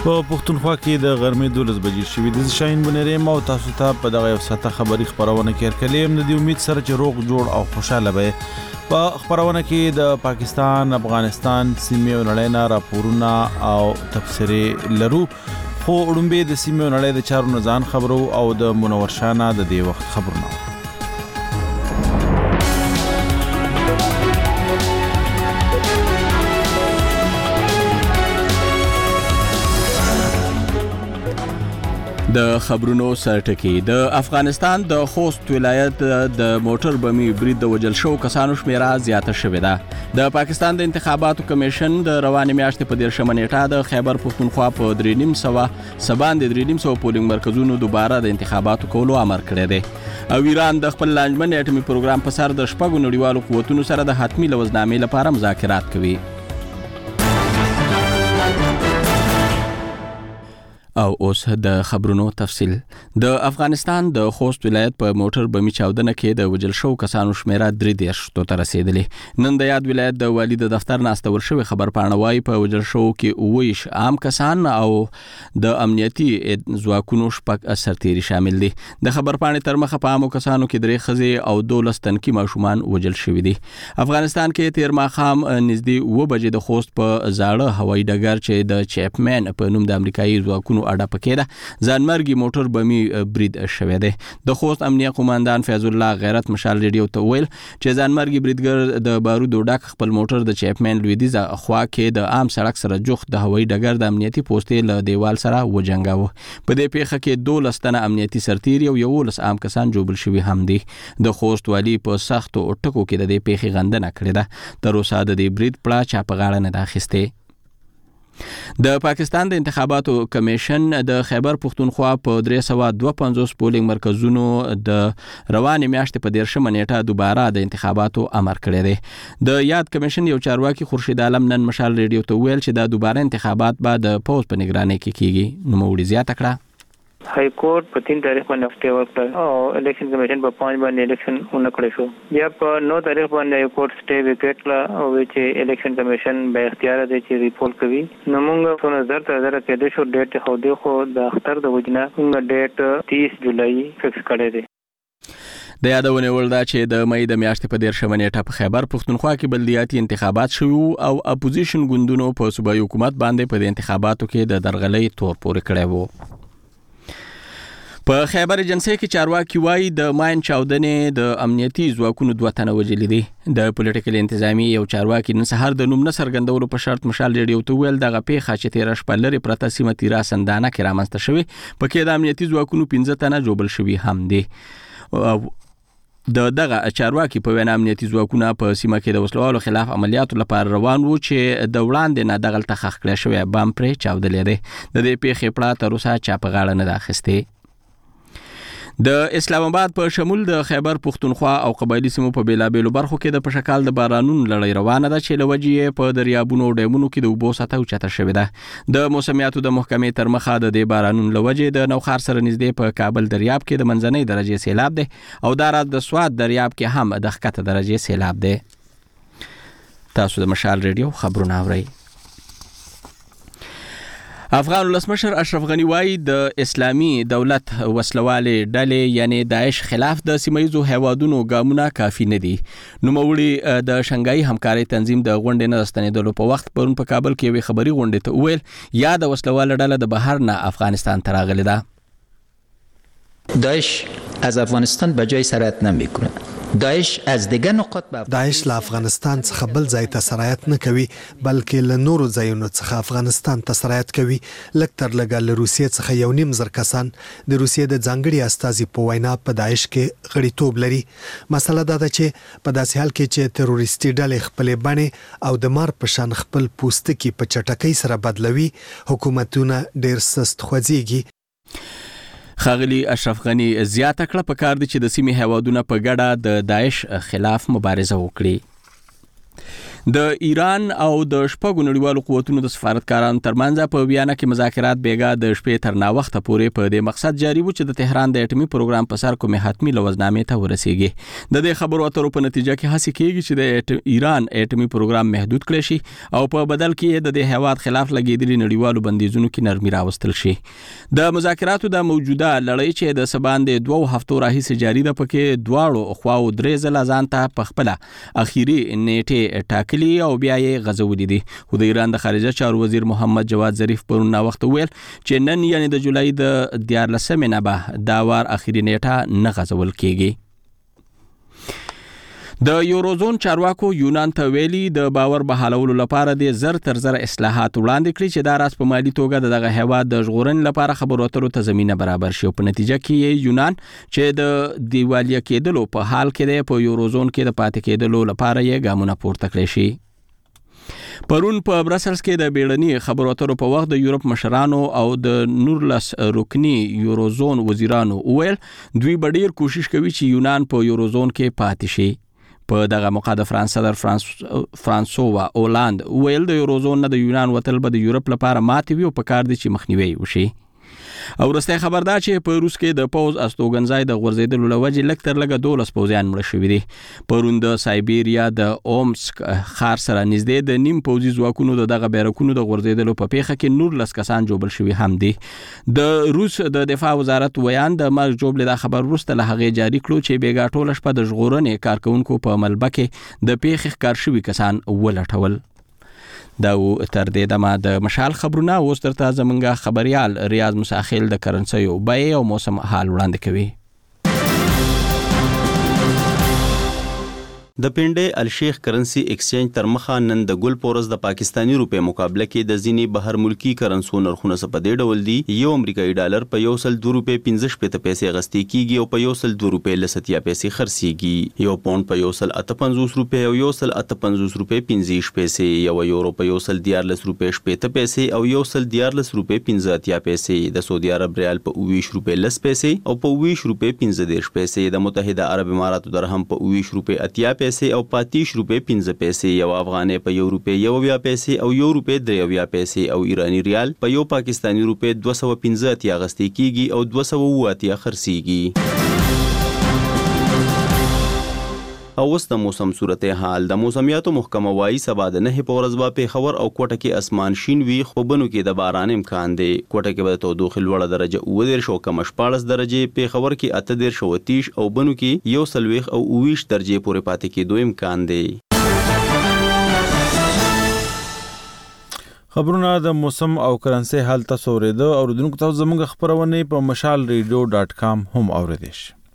په پښتونخوا کې د غرمې 12 بجې شوې د شاهین بنریم او تاسو ته په دغه یو ساعته خبري خبرونه کې کلیم د امید سره چې روغ جوړ او خوشاله به په خبرونه کې د پاکستان افغانستان سیمې او نړۍ نه راپورونه او تفسیري لرو خو وړاندې د سیمې او نړۍ د چارو نزان خبرو او د منور شانه د دې وخت خبرونه د خبرونو سرټکی د افغانستان د خوست ولایت د موټر بمي برید د وجل شو کسانو شمیره زیاته شوې ده د پاکستان د انتخاباتو کمیشن د روانې میاشتې په 13 نیټه د خیبر پښتونخوا په 3.5 پولینګ مرکزونو دوباره د انتخاباتو کولو امر کړی دی او ایران د خپل لانجمن اټومي پروګرام په سر د شپږو نړیوالو قوتونو سره د حتمی لوزنامې لپاره مذاکرات کوي او اوس د خبرونو تفصیل د افغانستان د خوست ولایت په موټر بمي چاودنه کې د وجل شو کسانو شمیره 3 ته رسیدلې نن د یاد ولایت د والی د دفتر ناستور شوی خبر پاڼوي په وجل شو کې ویش عام کسان او د امنیتي ځواکونو شپږ سرتیري شامل دي د خبر پاڼې تر مخه په عامو کسانو کې 3 خزې او 12 تنکي ماشومان وجل شوی دي افغانستان کې 13 ماخام نږدې 2 بجې د خوست په زاړه هوایي ډګر چې د چیپمن په نوم د امریکایي ځواکونو اډه پکې ده ځانمرګي موټر بمي برید شوی دی د خوست امنیه قوماندان فیض الله غیرت مشال ریډیو ته ویل چې ځانمرګي بریدګر د بارودو ډک خپل موټر د چیپمن لویدیزه خوا کې د عام سړک سره جوخت د هوایي ډګر د امنیتي پوسټې له دیوال سره وجنګاوه په دې پیښه کې 12 تنه امنیتي سرتیري او 11 عام کسان جوړل شوي هم دي د خوست والی په سختو ټکو کې د دې پیښې غندنه کړې ده تر اوسه د دې برید پړه چا په غاړه نه داخسته د پاکستان د انتخاباتو کمیشن د خیبر پښتونخوا په 352 پولینګ مرکزونو د روانې میاشتې په 13 نیټه دوباره د انتخاباتو امر کړی دی د یاد کمیشن یو چارواکي خورشید عالم نن مشال ریډیو ته ویل چې دا دوباره انتخابات به د پوز په نگرانۍ کې کیږي نو موړي زیاته کړه high court पर 3 तारीख पर स्टे वर्क और इलेक्शन कमीशन पर 5 बार इलेक्शन उन करे सो या पर 9 तारीख पर हाई कोर्ट स्टे विकेट ला विच इलेक्शन कमीशन बे इख्तियार दे ची रिपोर्ट कवी नमंग तो नजर तजर के दे शो डेट हो देखो द अख्तर द वजना उन डेट 30 जुलाई फिक्स کړي دي د یادونه ولدا چې د مې د میاشتې په 13 نیټه په خیبر پښتونخوا کې بلدیاتي انتخابات شوه او اپوزیشن ګوندونو په صوبایي حکومت باندې په انتخاباتو کې د درغلۍ تور پورې کړی وو په خیبر ایجنسی کې چارواکي وایي د ماین چاودنې د امنیتي ځواکونو 2 تنه وجلې دي د پولیټیکل انتظامی یو چارواکي نن سهار د نوم نصر ګندولو په شرط مشال ریډیو ته ویل دغه پیښه چې 13 شپه لري پرته سیمه تیرا سندانه کې رامنځته شوی پکې د امنیتي ځواکونو 15 تنه جوړل شوی هم دي دغه چارواکي په وینا امنیتي ځواکونه په سیمه کې د وسلوالو خلاف عملیاتو لپاره روان وو چې د وړاندې نه دغه تخخ کړی شوی بم پرې چاودلې ده د دې پیښې پړه تر اوسه چا په غاړه نه داخسته د اسلام آباد په شمول د خیبر پښتونخوا او قبایلی سیمو په بیلابېلو برخو کې د پشکال د بارانونو لړۍ روانه ده چې لوجې په دریابونو او ډیمونو کې د اوبو سطح اوچته شوې ده د موسمیاتو د محکمې تر مخه د دې بارانونو لوجې د نوخار سره نږدې په کابل دریاب کې د منځنۍ درجه سیلاب ده او د راز د سواد دریاب کې هم د ښکته درجه سیلاب ده تاسو د مشال ریډیو خبرونه اورئ افغان ولسمشر اشرف غنی وایي د اسلامي دولت وسلوالې ډلې یعنی داعش خلاف د سیمایي هیوادونو ګامونه کافي نه دي نو موړي د شنګای همکاري تنظیم د غونډې نه ستنېدلو په وخت پرون په کابل کې وی خبري غونډې ته ویل یا د وسلوالې ډله د بهر نه افغانستان ته راغلي ده داعش از افغانستان به جای سرایت نمیکنه داعش از دیگه نقاط داعش له افغانستان څخه بل ځای ته سرایت نه کوي بلکې له نورو ځایونو څخه افغانستان ته سرایت کوي لکتر لګا له روسیې څخه 1.5 کسان د روسیې د ځانګړي استازي په وینا په داعش کې غړیتوب لري مسله دا ده چې په داسې حال کې چې تروریستي ډلې خپل بڼه او د مار په شان خپل پوستکي په چټکۍ سره بدلوي حکومتونه ډیر سست خوځيږي خاغلی اشرف غنی زیاته کړه په کار دي چې د سیمې هیوادونو په ګډه د داعش خلاف مبارزه وکړي د ایران او د شپږو نړیوالو قوتونو د سفارتکارانو ترمنځ په ویانا کې مذاکرات بیګا د شپې تر ناوخته پورې په دې مقصد جاری و چې د تهران د اټومي پروګرام په سر کومه حتمی لوزنامې ته ورسیږي. د دې خبرو اترو په نتیجه کې هڅه کیږي چې د ایران اټومي پروګرام محدود کړي شي او په بدل کې د دې هیواد خلاف لګیدلي نړیوالو بندیزونو کې نرمي راوستل شي. د مذاکراتو د موجوده لړۍ چې د سباندې 2 هفتو راهیسې جاری ده پکې دواړو خواو درې ځله ځان ته په خپل اخیری نیټه ټاکلي او بیا یې غزولې دي. خو د ایران د خارجه چارو وزیر محمد جواد ظریف پرون وخت ویل چې نن یعنی د جولای د 14 نه به دا وار اخیری نیټه نه غزول کیږي. د یوروزون چارواکو یونان ته ویلي د باور بحالولو لپاره د زر تر زر اصلاحات وړاندې کړي چې دا راز په مالی توګه دغه هیواد د ژغورنې لپاره خبرو اترو ته زمينه برابر شي. په نتیجه کې یونان چې د دیوالیا کېدلو په حال کې د په یوروزون کې د پاتې کېدلو لپاره یې ګامونه پورته کړی شي. پرون په برسلز کې د بیړني خبرو اترو په وخت د یورپ مشرانو او د 19 رکنی یوروزون وزیرانو ویل دوی ډیر کوشش کوي چې یونان په یوروزون کې پاتې شي. په دغه موقع د فرانس صدر فرانسوا اولاند ویل د یوروزون نه د یونان وتل به د یورپ لپاره ماتې وي او په کار دي چې مخنیوي وشي. او وروسته خبر دا چې په روس کې د پوز استوګنځای د غورځېدلو لوجې لږ تر لږه 12 پوځیان مړه شوي دي. پرون د سایبیریا د اومسک ښار سره نږدې د نیم پوځي ځواکونو دغه بیرکونو د غورځېدلو په پیښه کې 19 کسان جوړ شوي هم دي. د روس د دفاع وزارت ویان د مرګ جوړل د خبر وروسته له هغه جاری کړو چې بیګا ټول شپه د ژغورنې کارکونکو په ملبه کې د پیښې ښکار شوي کسان ولټول. دا تر دې دمه د مشال خبرونه اوس درته زمونږ خبريال ریاض مساخیل د کرنسیو بیې او موسم حال وړاندې کوي. د پنډې الشیخ کرنسی ایکسچینج تر مخه نن د ګل پورس د پاکستانی روپې مقابله کې د ځینی بهر ملکی کرنسو نرخونه په دې ډول دي. یو امریکایي ډالر په 102 روپې 15 پیسې غستې کیږي او په 102 روپې لساتیا پیسې خرڅيږي. یو پاوند په 158 روپې او 158 روپې 15 پیسې، یو یورو په 114 روپې 70 پیسې او 114 روپې 15 پیسې، د سعودي عرب ریال په 20 روپې 10 پیسې او په 20 روپې 15 پیسې، د متحده عرب اماراتو درهم په 20 روپې 80 پیسې او 35 روپے 15 پیسې، یو افغانۍ په 1 روپے 1 پیسې او 1 روپے 3 پیسې او ایرانی ریال په یو پاکستانی روپے 215 غستې کیږي او 208 خرڅيږي. او اوس د موسم صورت حال. د موسمیاتو محکمه وايي سبا د 9 په ورځ به پیښور او کوټه کې اسمان شین وي، خو بنو کې د باران امکان دی. کوټه کې به تودوخه لوړه درجه 9 او کم 14 درجه، پیښور کې 8 او 30 او بنو کې 1 او 20 درجه پورې پاتې کېدو امکان دی. خبرونه د موسم او کرنسي حال تاسو ورېدو او ردونکو تاسو زموږ خبرونه په mashalradio.com هم اوریدئ.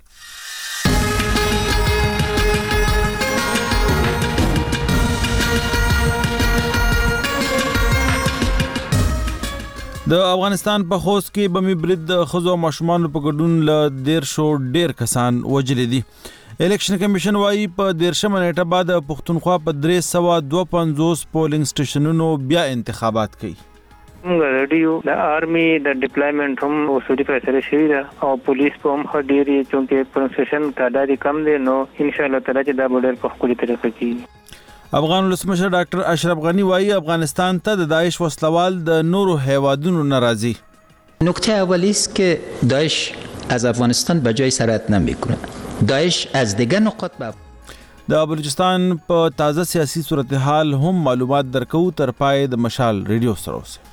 د افغانستان په خوست کې بمي برید د خزو ماشومان په ګډون ل ډیر کسان وجل دي. الیکشن کمیشن وايي په 13 نیټه بعد پښتونخوا په 352 پولینګ سټیشنونو بیا انتخابات کوي. ریډیو د آرمي د ډیپلایمنټ هم اوسوري فیصله شوی ده او پولیس په هم خډيري چې پروسیشن تعداد کم دي، نو ان شاء الله تعالی دا بډر په خپل طریقه کوي. افغان ولسمشر ډاکټر اشرف غنی وايي افغانستان ته د داعش وسلوال د نورو هیوادونو ناراضي. نکته اولی است که داعش از افغانستان به جای سرایت نمیکنه. داعش از دیگر نقاط د بلوچستان په تازه سیاسي صورتحال هم معلومات درکو تر پای د مشال ریډیو سره اوسه.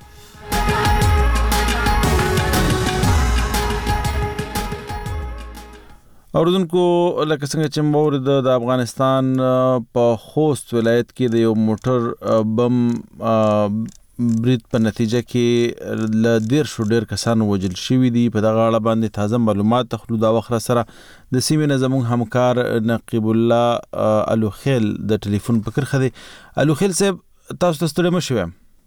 اوردونکو لکه څنګه چې مورد د افغانستان په خوست ولایت کې د یو موټر بم برید په نتیجه کې ل ډیر کسان وژل شوي دي. په دغه اړه باندې تازه معلومات تخلو دا وخت سره د سیمې نه زموږ همکار نقیب الله الوخیل د ټلیفون په کرخه دی. الوخیل صاحب تاسو ته ستړي مشو.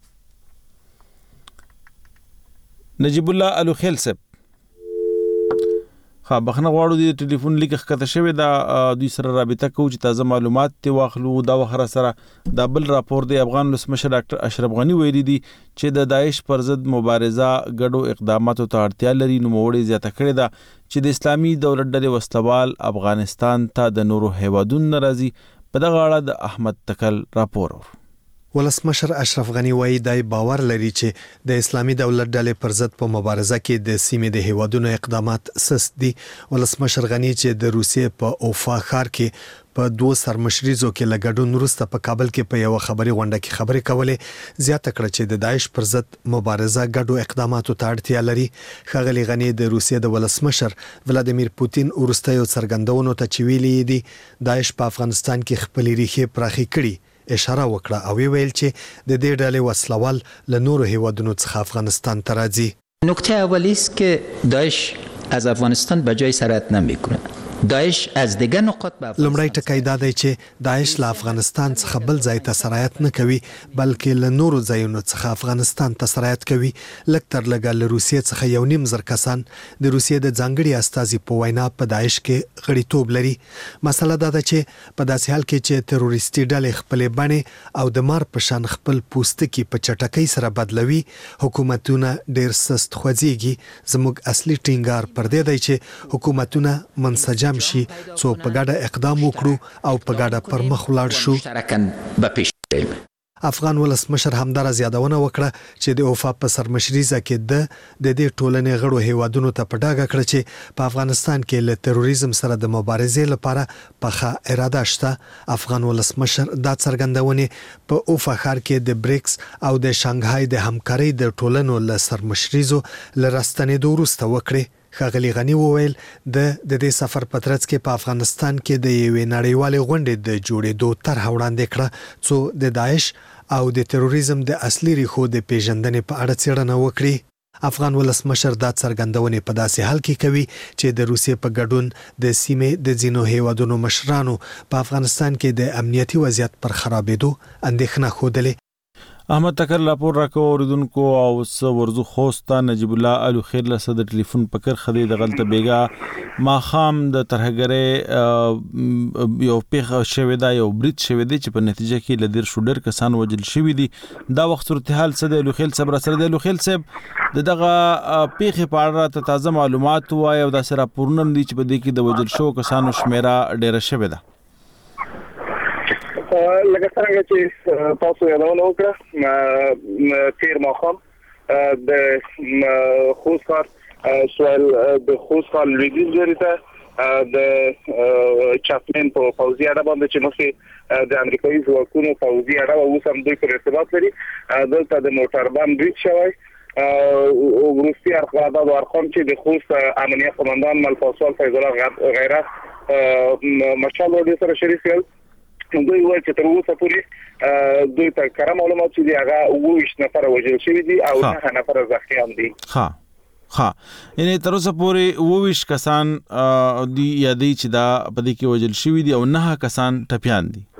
نجیب الله الوخیل صاحب بخنه غواړو د ټلیفون لیک ښکته شوی دا دوی سره رابطه کوو چې تازه معلومات ته واخلو. دا وخت سره دا بل راپور دی افغان ولسمشر ډاکټر اشرف غنی ویلي دي چې د داعش پر ضد مبارزه ګډو اقداماتو ته اړتیا لري. نو موړي زیاته کړې ده چې د اسلامي دولت ډلې وسلوال افغانستان ته د نورو هیوادونو ناراضي په دغه اړه د احمد تکل راپور ولسمشر اشرف غنی وایي دای باور لري چې د اسلامي دولت ډلې پر ضد په مبارزه کې د سیمې د هیوادونو اقدامات سست دي. ولسمشر غنی چې د روسیې په اوفا ښار کې په 2 سرمشریزو کې لګډون وروسته په کابل کې په یو خبري غونډه کې خبرې کولې زیاته کړه چې د داعش پر ضد مبارزه ګډو اقداماتو ته اړتیا لري. ښاغلي غنی د روسیې د ولسمشر ولادیمیر پوتین وروستیو څرګندونو ته چې ویلي دي داعش په افغانستان کې خپلې ریښې پراخې کړي اشاره وکړه او ویل چې د دې ډلې وسلوال له نورو هیوادونو څخه افغانستان ته راځي. نکته اولی است که داعش از افغانستان به جای سرایت نمیکنه. داعش از دیگه نقاط به لمړی ټکی دا دی چې داعش له افغانستان څخه بل ځای ته سرایت نه کوي بلکې له نورو ځایونو څخه افغانستان ته سرایت کوي. لږ تر لږه له روسیې څخه 1.5 زره کسان د روسیې د ځانګړي استازي په وینا په داعش کې غړیتوب لري. مسله دا ده چې په داسې حال کې چې تروریستي ډلې خپلې بڼې او د مار په شان خپل پوستکي په چټکۍ سره بدلوي حکومتونه ډیر سست خوځيږي. زموږ اصلي ټینګار پر دې دی چې حکومتونه منسجم شي څو په ګډه اقدام وکړو او په ګډه پر مخ ولاړ شو. افغان ولسمشر همدارس یادونه وکړه چې د اوفا په سرمشریزه کې د دې ټولنې غړو هیوادونو ته په ډاګه کړ چې په افغانستان کې له تروریزم سره د مبارزې لپاره پخه اراده شته. افغان ولسمشر دا څرګندونه په اوفا ښار کې د بریکس او د شانګهای د همکارۍ د ټولنو له سرمشریزو لرستنې وروسته وکړي. ښاغلي غنی وویل د دې سفر په ترڅ کې په افغانستان کې د یوې نړیوالې غونډې د جوړېدو طرح وړاندې کړه څو د داعش او د تروریزم د اصلي ریښو د پیژندنې په اړه څېړنه وکړي. افغان ولسمشر دا څرګندونې په داسې حال کې کوي چې د روسیې په ګډون د سیمې د ځینو هیوادونو مشرانو په افغانستان کې د امنیتي وضعیت پر خرابېدو اندېښنه ښودلې. احمد تکل راپور راکو اوریدونکو او ورزو خوستا نجیب الله الو خیر له صدر ټلیفون پکر خدي د غلطه بیګا ما خام د ترهګره یو پیغه شوی دا یو بریټ شوی دی چې په نتیجه کې لدیر شوډر کسان وجل شوی دي. دا وخت صورتحال څه د الو خیل صبر سره د الو خیل صاحب دغه پیغه په اړه تازه معلومات وایي او د سره پورنم دي چې په دې کې د وجل شو کسانو شمیره ډیره شوی ده. لکه څنګه چې تاسو یادونه وکړه تیر ماښام د خوستار سوال د خوستار لویدیز ورته د چاپلین په پوزي اړه باندې چې مخکې د امریکایي ځواکونو پوزي اړه اوس هم دوی پر ارتباط لري. دلته د موټربان بریټ شوی او روسي ارقام د ارقام چې د خوست امنیت قومندان ملفاصل فیض الله غیره مشال ورته سره شریک کړ. دوی وایي چې تر اوسه پورې دوی ته کار معلومات چې دی هغه 20 نفر وژل شوی دي او 9 نفر زخمیان دي. یعنی تر اوسه پورې 20 کسان دی یادې چې دا په دې کې وژل شوی دي او 9 کسان ټپیان دي.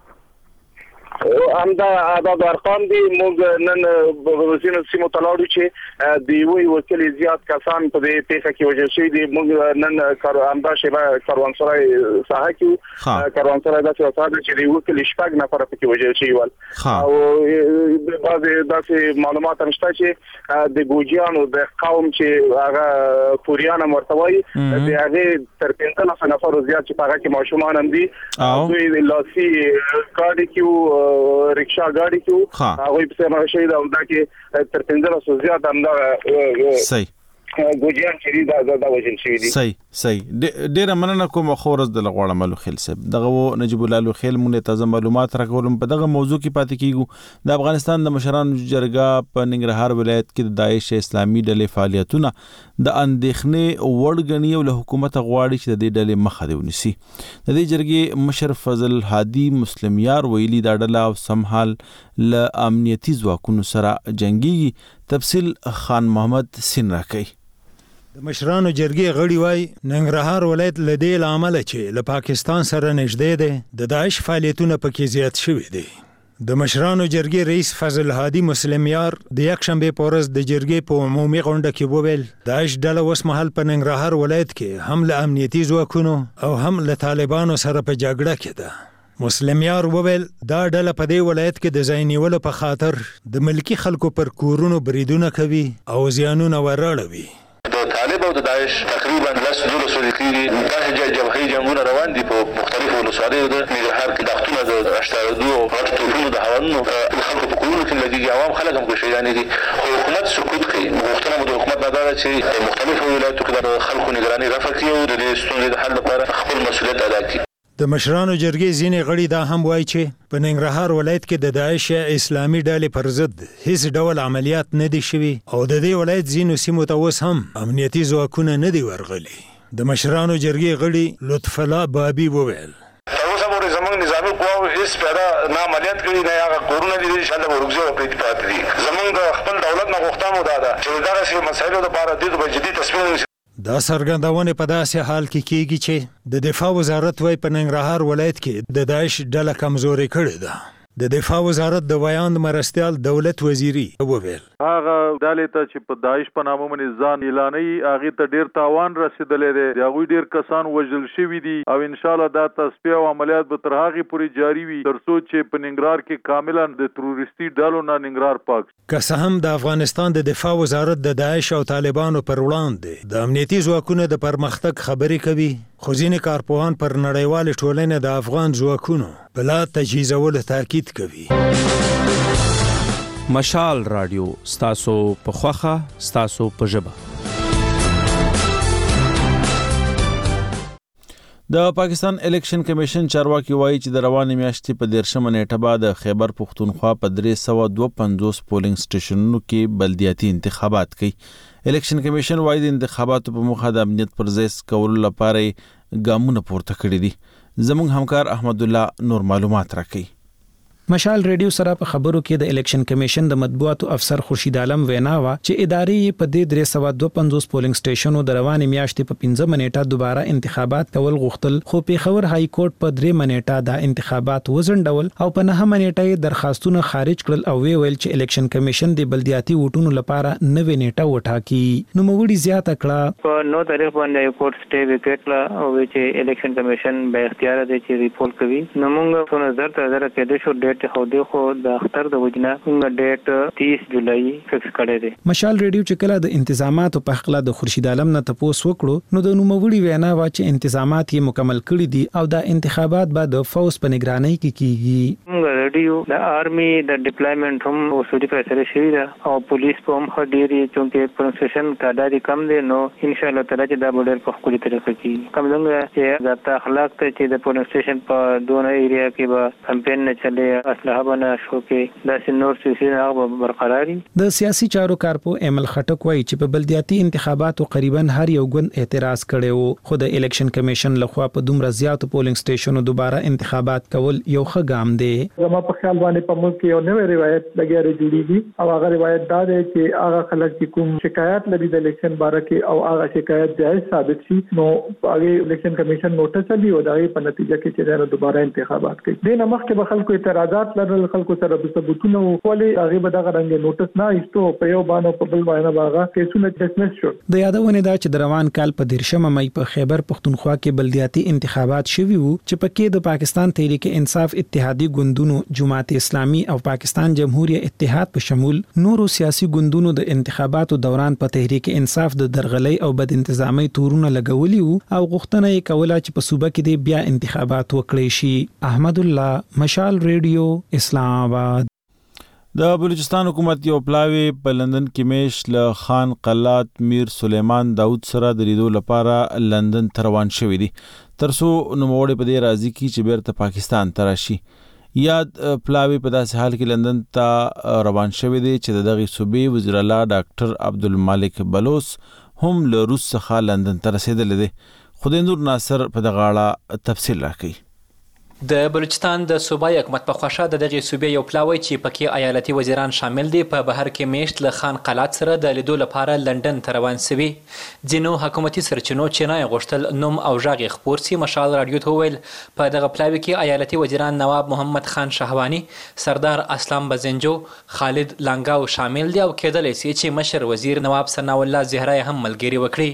همدا عدد ارقام دي. موږ نن بغوزینو سیمو تلاړو چې د یوې وکیل زیات کسان په دې پیښه کې وژل شوي دي. موږ نن همدا شیبه کاروانسرای ساحه کې کاروانسرای داسې وساده چې د وکیل شپږ نفر پکې وژل شوي ول او بعضې داسې معلومات هم شته چې د ګوجیانو د قوم چې هغه پوریان هم ورته وایي د هغې تر 15 نفرو زیات چې په هغه کې ماشومان هم دي. دوی لاسي ګاډي کې رکشا ګاډي کې هغه په سمه شي دا وندا کې تر 15 زیات هم دا صحیح ګوجیان چې دا وژل شوی دي. صحیح ډیر مننه کوم خورز د لغړم الو خیل صاحب دغه نجیب الله الو خیل مونږ تازه معلومات راکولم په دغه موضوع کې پاتې کیږو. د افغانستان د مشرانو جرګه په ننګرهار ولایت کې د داعش اسلامي ډلې فعالیتونه د اندېښنې وړګنی او له حکومت غواړي چې د دې ډلې مخه دی ونیسي. د دې جرګې مشر فضل هادي مسلم یار ویلي دا ډله او سمحال له امنیتي ځواکونو سره جنگي. تفصیل خان محمد سین راکړي. د مشرانو جرګې غړي وای ننګرهار ولایت له دې لامل چې له پاکستان سره نږدې دی د داعش فعالیتونه پکې زیات شوي دي. د مشرانو جرګې رئیس فضل هادي مسلم یار د یکشنبه په ورځ د جرګې په عمومي غونډه کې وویل داعش ډله اوس مهال په ننګرهار ولایت کې هم له امنیتي ځواکونو او هم له طالبانو سره په جګړه کې ده. مسلم یار وویل دا ډله په دې ولایت کې د ځای نیولو په خاطر د ملکی خلکو پر کورونو بریدونه کوي او زیانونه ورړوي. د طالب او او د داعش تقریبا 10 صدیقي دا جبهي جنگونه روان دي په مختلفو ولسوالیو د ننګرهار کې دښتونه د 82 غټ توپونو د هوانو د خلکو په کورونو کې لګي عوام خلک هم کوشش دي حکومت سکوت کوي غوښتنه د حکومت نه ده چې مختلفو ولایتو کې د خلکو نگراني رفع کړي او د ستونزې د حل لپاره خپل مسؤلیت ادا کړي. د مشرانو جرګې ځینې غړي دا هم وایي چې په ننګرهار ولایت کې د داعش اسلامي ډلې پر ضد هیڅ ډول عملیات نه دي شوي او د دې ولایت ځینو سیمو ته اوس هم امنیتي ځواکونه نه دي ورغلي. د مشرانو جرګې غړي لطف الله بابي وویل تر اوسه پورې زموږ نظامي قواو هیڅ پیدا نه عملیات کړي نه هغه کورونه دي چې انشاءالله ورګزو او پېټ پاتې دي. زموږ د خپل دولت نه غوښتنه مو ده چې دغه مسایلو لپاره د جدي تصمیم دا څرګندونه په داسې حال کې کیږي چې د دفاع وزارت وايي په ننګرهار ولایت کې د داعش ډله کمزوري کړې ده. د دفاع وزارت د ویاند مرستیال دولت وزیری وویل هغه ډلې ته چې په داعش په نامه باندې ځان اعلانوي هغه ته ډیر تاوان رسیدلې دی. هغه ډیر کسان وژل شوي دي او ان شاء الله دا تصفیه او عملیات به تر هغه پورې جاری وي تر څو چې په ننګرهار کې کاملا د تروریستي ډلو نه ننګرهار پاک. که څه هم د افغانستان د دفاع وزارت د داعش او طالبانو پر وړاندې د امنیتي ځواکونو د پرمختګ خبرې کوي خو ځینې کارپوهان پر نړیوال ټولنې د افغان ځواکونو بلا تجهیزولو تاکید کوي. مشال رادیو ستاسو په خوخه ستاسو په ژبه. د پاکستان الیکشن کمیشن چارواکي وایي چې د روانې میاشتې په 13 نیټه بعد خیبر پختونخوا په 352 پولینګ سټیشنونو کې بلدیاتي انتخابات کوي. الیکشن کمیشن وایي د انتخاباتو په مخه د امنیت پر ځای کولو لپاره ګامونه پورته کړي دي. زموږ همکار احمد الله نور معلومات راکړي. مشال ریډیو سره په خبرو کې د الیکشن کمیشن د مطبوعاتو افسر خورشید عالم وینا وا چې ادارې په دې 352 پولینګ سټیشنونو د روانې میاشتې په 15 منېټه دوباره انتخابات کول غوښتل خو پیښور های کورټ په 3 منېټه دا انتخابات وزنډول او په 9 منېټه درخواستونه خارج کړل او ویل چې الیکشن کمیشن د بلدیاتي ووټونو لپاره 9 نیټه وټاکي. نو موږ زیاته کړه په 9 تاریخ باندې کورټ سټې وکړه او چې الیکشن کمیشن به اختیار دی چې ریپورت کوي. نو موږ په نظر ته کې د شو ډیټ خو دغه د اختر د وجنه موږ ډیټ 30 جولای فکس کړی دی. مشال ریډیو چې کله د انتظاماتو په خلا د خورشید عالم نه تاسو وکړو نو د نوموړي وینا وا چې انتظامات یې مکمل کړي دي او د انتخابات بعد د فوز په نگرانۍ کې کیږي. موږ ریډیو د آرمي د ډیپلایمنت هم وسودي فیصله شوی ده او پولیس په هم خډيري چې پرونسیشن تعداد کم دي نو ان شاء الله تعالی چې دا بډر په خپل طریقه کې کوم څنګه چې د اخلاق ته چې د پرونسیشن په دونه ایریا کې به کمپاین نه چلے اصله بنا شو کې د نور سیاسي برقراري. د سیاسي چارو کارپو ایمل خټک وایي چې په بلدیاتي انتخاباتو تقریبا هر یو ګوند اعتراض کړي وو خو د الیکشن کمیشن لخوا په دومره زیاتو پولینګ سټیشنونو دوباره انتخابات کول یو ښه ګام دی. زما په خیال باندې په ملک کې یو نوې روایت لګیاري جوړیږي او هغه روایت دا دی چې هغه خلک چې کوم شکایت لري د الیکشن باره کې او هغه شکایت جایز ثابت شي نو هغه الیکشن کمیشن نوټس دی او دغه په نتیجه کې چې دوباره انتخابات کوي. د نمخ کې به خلکو اعتراضات لرل خلکو سره د ثبوتونو ولې هغه به دغه رنګ نوټس نه ایستو په یو باندې په بل باندې باغه کیسونه ډسمس شو. د یادونه دا چې د روان کال په 13 مې په خیبر پختونخوا کې بلدیاتي انتخابات شوي وو چې پکې د پاکستان تحریک انصاف اتحادی ګوندونو جماعت اسلامي او پاکستان جمهوریت اتحاد په شمول نورو سیاسي ګوندونو د انتخاباتو دوران په تحریک انصاف د درغلۍ او بد انتظامی تورونه لګولي وو او غوښتنه یې کوله چې په صوبه کې بیا انتخابات وکړي شي. احمد الله مشال ریډیو اسلام آباد. د بلوچستان حکومت یو پلاوی په لندن کې میش له خان قلات میر سلیمان داود سره د لیدو لپاره لندن ته روان شوی دی ترڅو نوموړی په دې راځي چې بیرته پاکستان ته راشي. یاد پلاوی په داسې حال کې لندن ته روان شوی دی چې دغه صوبې وزیر اعلی ډاکټر عبدالمالک بلوس هم له روس څخه لندن ته رسیدلی دی. خدای نور ناصر په دغه اړه تفصیل راکوي. د بلوچستان د صوبایي حکومت په خوښه د دغې صوبې یو پلاوی چې پکې ایالتي وزیران شامل دي په بهر کې میشت له خان قلات سره د لیدو لپاره لندن ته روان سوي. ځینو حکومتي سرچینو چې نه یې غوښتل نوم او غږ یې خپور سي. مشال راډیو ته وویل په دغه پلاوي کې ایالتي وزیران نواب محمد خان شهواني، سردار اسلام بزنجو، خالد لانګاو شامل دي او کېدلی سي چې مشر وزیر نواب ثناء الله زهرا هم ملګري وکړي.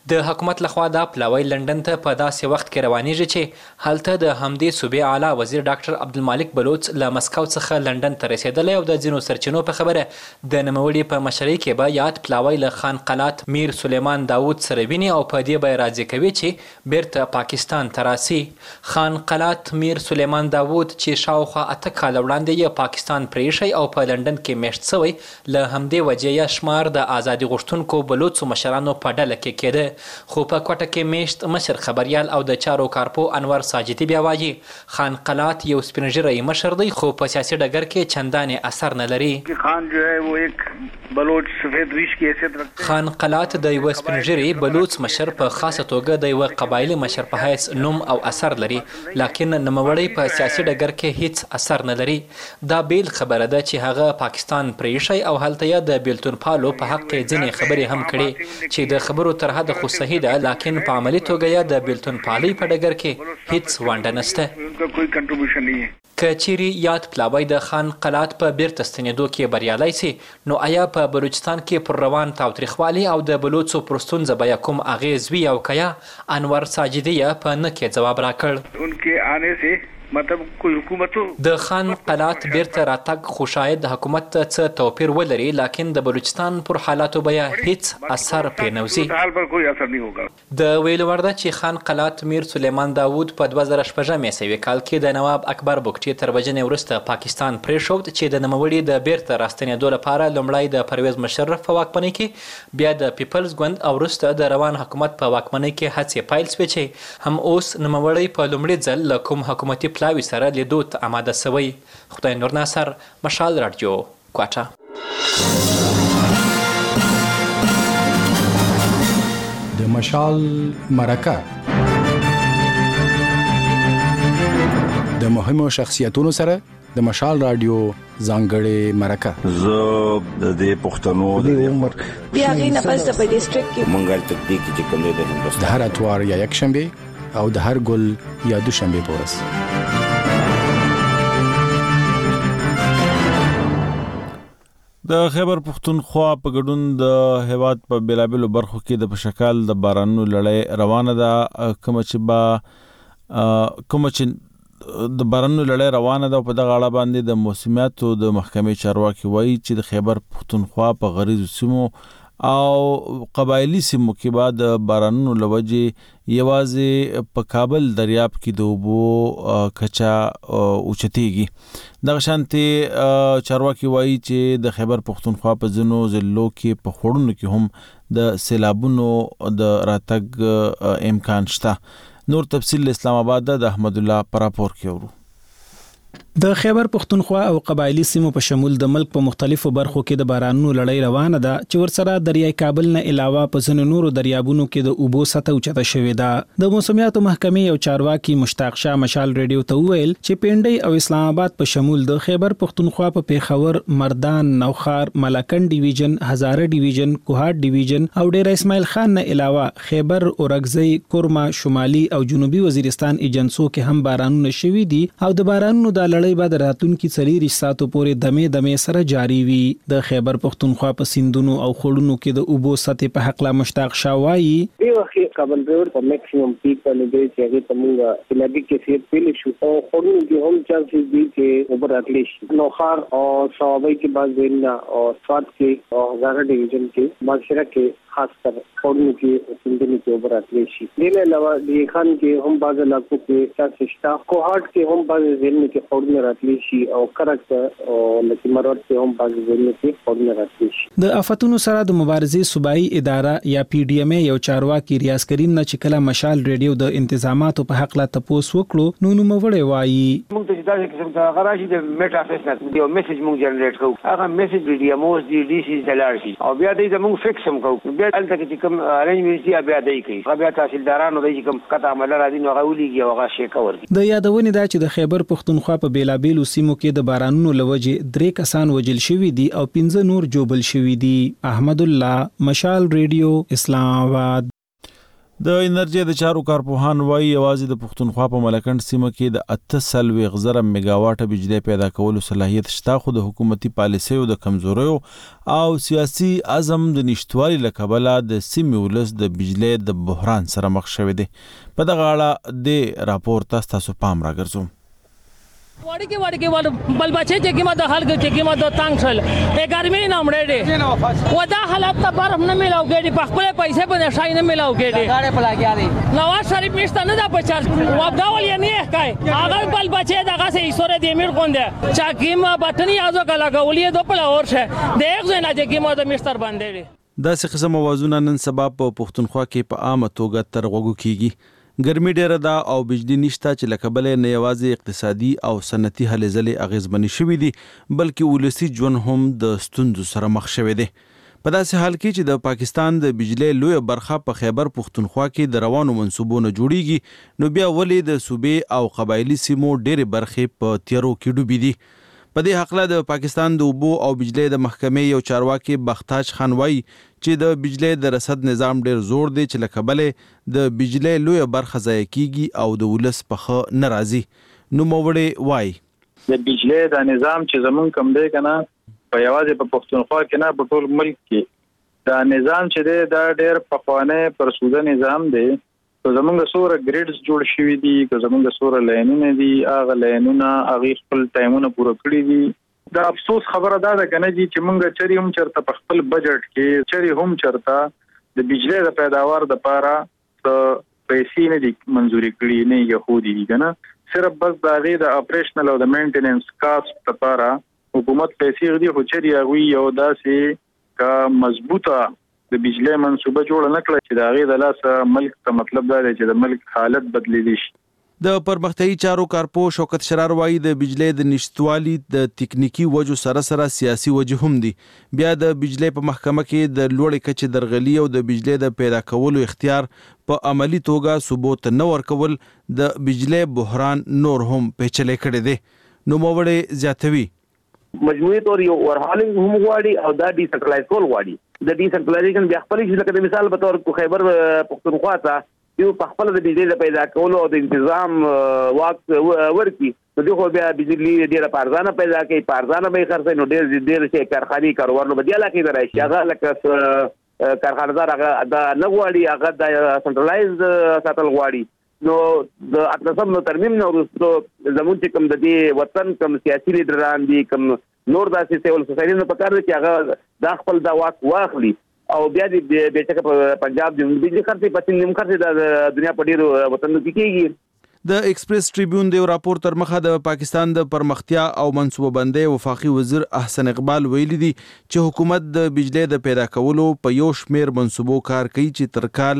د حکومت لخوا دا پلاوی لندن ته په داسې وخت کې روانېږي چې هلته د همدې صوبې اعلی وزیر ډاکټر عبدالمالک بلوچ له مسکو څخه لندن ته رسېدلی او د ځینو سرچینو په خبره د نوموړي په مشرۍ کې به یاد پلاوی له خان قلات میر سلیمان داود سره ویني او په دې به راضي کوي چې بیرته پاکستان ته راسي. خان قلات میر سلیمان داود چې شاوخوا 8 کاله وړاندې یې پاکستان پریښی او په لندن کې میشت شوی، له همدې وجې یې شمار د ازادي غوښتونکو بلوڅو مشرانو په ډله کې کېده. خو په کوټه کې میشت مشر خبریال او د چارو کارپو انور ساجدي بیا وایي خان قلات یو سپینږیری مشر دی خو په سیاسي ډګر کې چندانې اثر نه لري. خان جو ہے وہ ایک بلوچ سفید ریش کی حیثیت رکھتے ہیں. خان قلات د یو سپینږیری بلوچ مشر په خاصه توګه د یو قبایلی مشر په حیث نوم او اثر لري، لکن نوموړی په سیاسي ډګر کې هیڅ اثر نه لري. دا بیل خبره ده چې هغه پاکستان پریښی او هلته یې د بیلتون پالو په حق کې ځینې خبرې هم کړي چې د خبرو تر حده خو صحیح ده، لکن په عملي توګه یې د بیلتون پالۍ په ډګر کې هیڅ ونډه نشته. که چیرې یاد پلاوی د خان قلات په بیرته ستنېدو کې بریالی سي، نو آیا په بلوچستان کې پر روان تاوتریخوالي او د بلوڅو پر ستونزه به کوم اغیز وي او که یا؟ انور ساجدي په نه کې ځواب راکړ. انکه آنے سے مطلب کوئی حکومت د خان قلات بیرته راتګ خو شاید د حکومت څه توپیر ولري، لکن د بلوچستان پر حالاتو به هیڅ اثر پرې نه وځي. حال پر کوئی اثر نه ہوگا. د ویلو وړ ده چې خان قلات میر سلیمان داود په 2006 کال کې د نواب اکبر بګټي تر وژنې وروسته پاکستان پرېښود چې د نوموړي د بیرته راستنېدو لپاره لومړی د پرویز مشرف په واکمنۍ کې، بیا د پیپلز ګوند او وروسته د روان حکومت په واکمنۍ کې هڅې پیل شوې چې هم اوس نوموړی په لومړي ځل له کوم حکومتي پلاوي سره لیدو ته آماده سوی. خدای نور ناصر، مشال رادیو، کوټه. د مشال مرکه د مهمو شخصیتونو سره د مشال رادیو ځانګړې مرکه. زه د دې پښتنو د عمر بیا غي نه پس په ډیسټریکټ کې منګل تکتیک چې کوم دی د هندوستان د هر اتوار یا یک شنبه او د هر ګل یا دوشنبه پورس. د خیبر پختونخوا په ګډون د هیواد په بیلابیلو برخو کې د پشکال د بارانونو لړۍ روانه ده. کوم چې د بارانونو لړۍ روانه ده، په دغه اړه باندې د موسمیاتو د محکمې چارواکي وایي چې د خیبر پختونخوا په غریزو سیمو او قبایلی سیمو کې بعد بارانونو لوجې یوازې په کابل دریاب کې د اوبو کچا اوچتېږي. دغه شانتي چارواکي وایي چې د خیبر پختونخوا په ځینو ضلعو کې په خوړونو کې هم د سیلابونو د راتګ امکان شته. نور تفصیل اسلام آباد د احمد الله پراپور کې ورو. د خیبر پختونخوا او قبایلی سیمو په شمول د ملک په مختلفو برخو کې د بارانونو لړۍ روانه ده چې ورسره دریای کابل نه علاوه په ځینو نورو دریابونو کې د اوبو سطح اوچته شوې ده. د موسمیاتو محکمې یو چارواکي مشتاق شاه مشال ریډیو ته وویل چې پنډۍ او اسلام آباد په شمول د خیبر پختونخوا په پیښور، مردان، نوخار، ملاکنډ ډیویژن، هزاره ډیویژن، کوهاټ ډیویژن او ډیر اسماعیل خان نه علاوه خیبر، اورګزۍ، کورما، شمالي او جنوبي وزیرستان ایجنسو کې هم بارانونه شوي دي او د بارانونو د لړۍ بعد راتلونکي 4 ساعتو پورې دمې سره جاری وي. د خیبر پختونخوا په سیندونو او خړونو کې د اوبو سطح په حق لا مشتاق شاه وایي دی وخت کابل ریور په میکسیمم پیک باندې دی چې هغه تمونګه لګي کې سیر پیل شو او خړونو کې هم چانسز دي چې اوپر اتلی شي. نوخار او صوابۍ کې بعض وینا او سواد کې او هزاره ډیویژن کې ماشره کې خاص کر خړونو کې سیندونو کې اوپر اتلی شي. دله علاوه د خان کې هم بعض علاقو کې چانسز شته. کوهاټ کې هم بعض ځینې کې خړونو راتلی شي او کرک او لکه مرور کې هم بعض ځینې کې خړونو راتلی شي. د آفتونو سره د مبارزې صوبایي اداره یا پی ډی ام یو چارواکي ریاض کریم نه چې کله مشال ریډیو د انتظاماتو په حق لا تاسو وکړو نو نوموړی وایي موږ ته دا قسم څنګه غراشي د میټ افیس نه یو میسج موږ جنریټ کوو. هغه میسج ډی ام اوس ډي سی دلار شي او بیا دې موږ فکس هم کوو. بیا الته چې کوم ارنجمنټ دی بیا دای کوي. بیا تحصیلدارانو دای کوم قطع عمل را دي نو هغه ولېږي او هغه شي کوي. د یادونه دا چې د خیبر پختونخوا په بیلابیلو سیمو کې د بارانونو لوجې 3 کسان وجل شوي دي او 15 نور جوبل شوي دي. احمد الله، مشال ریډیو، اسلام آباد. د انرژي د چارو کارپوهان وایي یوازې د پښتونخوا په ملکنډ سیمه کې د 8 میگاواټه بجلی پیدا کولو صلاحیت شته، خو د حکومتي پالیسیو د کمزوریو او سیاسي عزم د نشټوالي له کبله د سیمې ولس د بجلی د بحران سره مخ شوی دی. په دغه اړه د راپور تاسو پام راګرځوم. वाड़ी के वाले बलबच्चे के कीमत हल के कीमत तंग छल ए गर्मी न हमरे दे वदा हालत त बर्फ न मिलाओगे दे पखले पैसे पर शाई न मिलाओगे दे गाड़े पला के आरे नवाज शरीफ मिस्ता न दा 50 वगावल ये नहीं काय अगर बलबच्चे दगा से ईश्वर दे मिर कोंदे चा कीमत बटनी आजो कला गवलिए दो पला और छे देख जना जे कीमत मिस्टर बंदे दे. داسې قسم اوازونه نن سبا په پښتونخوا کې په عامه توګه تر غوږو کیږي. ګرمي ډیره ده او بجلی نشته چې له کبله نه یوازې اقتصادي او صنعتي هلې ځلې اغیزمنې شوي دي بلکې ولسي ژوند هم د ستونزو سره مخ شوی دی. په داسې حال کې چې د پاکستان د بجلی لویه برخه په خیبر پښتونخوا کې د روانو منصوبو نه جوړیږي، نو بیا ولې د صوبې او قبایلي سیمو ډېرې برخې په تیارو کې ډوبې دي. په دې حقله د پاکستان د اوبو او بجلی د محکمې یو چارواکي بختاج خان وایي چې د بجلی د رسد نظام ډیر زور دی چې له کبله د بجلی لویه برخه ضایع کیږي او د ولس په ښه نه راځي. نوموړی وایي د بجلی د نظام چې زمون کم دی کنه په یوازې په پښتونخوا کې نه په ټول ملک کې دا نظام چې دی دا ډیر پخوانی پرسوده نظام دی. که زمونږ سوره ګریډز جوړ شوي دي، که زمونږ سوره لاینونه دي، هغه لاینونه هغې خپل ټایمونه پوره کړي دي. د افسوس خبره دا ده کنه جی چې مونږ چری هم چرته په خپل بجټ کې چری هم چرته د بجلی د پیداوار د پاره پیسې نه دي منزوري کړي نه يهودي دي کنه، صرف بس د هغې د اپریشنل او د مینټیننس کاسټ لپاره حکومت پیسې غوښتي، خو چری هغوی یو داسې کا مضبوطه د بجلی منصوبه جوړ نه کړه چې د هغې د لاسه ملک ته مطلب دا دی چې د ملک حالت بدلیدي شي. د پرمختیايي چارو کارپو شوکت شرار وایي د بجلی د نشټوالي د تکنیکی وجو سره سره سیاسي وجه هم دي. بیا د بجلی په محکمه کې د لوړې کچې درغلي او د بجلی د پیدا کولو اختیار په عملی توګه ثبوت نه ورکول د بجلی بحران نور هم پیچلې کړی دی. نوموړی زیاتوي مجموعي طور یو ورهالینګ هم غواړي او دا ډیسنټرلایز کول غواړي. د ډیسنټرلایزیشن بیا خپل شي لکه د مثال په تور خیبر پښتونخوا ته یو په خپل د بجلی د پیدا کولو او د تنظیم واک ورکی نو دغه بیا بجلی ډیره پارزانه پیدا کوي، پارزانه به خرڅ نو ډیر شي کارخاني کاروبار نو بدیاله کې درایي هغه لکه کارخانه‌دار هغه د نغواړي هغه د سنټرلایز ساتل غواړي. نو د اتلسم نو ترمیم نو وروسته زموږ چې کوم د دې وطن کوم سیاسي لیډران دي کوم نور داسې سیول سوسایټي نه پکار دي چې هغه د خپل د واک واخلي او بیا د بیچکه په پنجاب د بجلی خرڅي په تیم خرڅي د دنیا په ډیرو وطنونو کې کیږي. د ایکسپریس ټریبیون د راپور تر مخه د پاکستان د پرمختیا او منصوبه بندي وفاقي وزیر احسن اقبال ویلي دي چې حکومت د بجلی د پیدا کولو په یو شمیر منصوبو کار کوي چې تر کال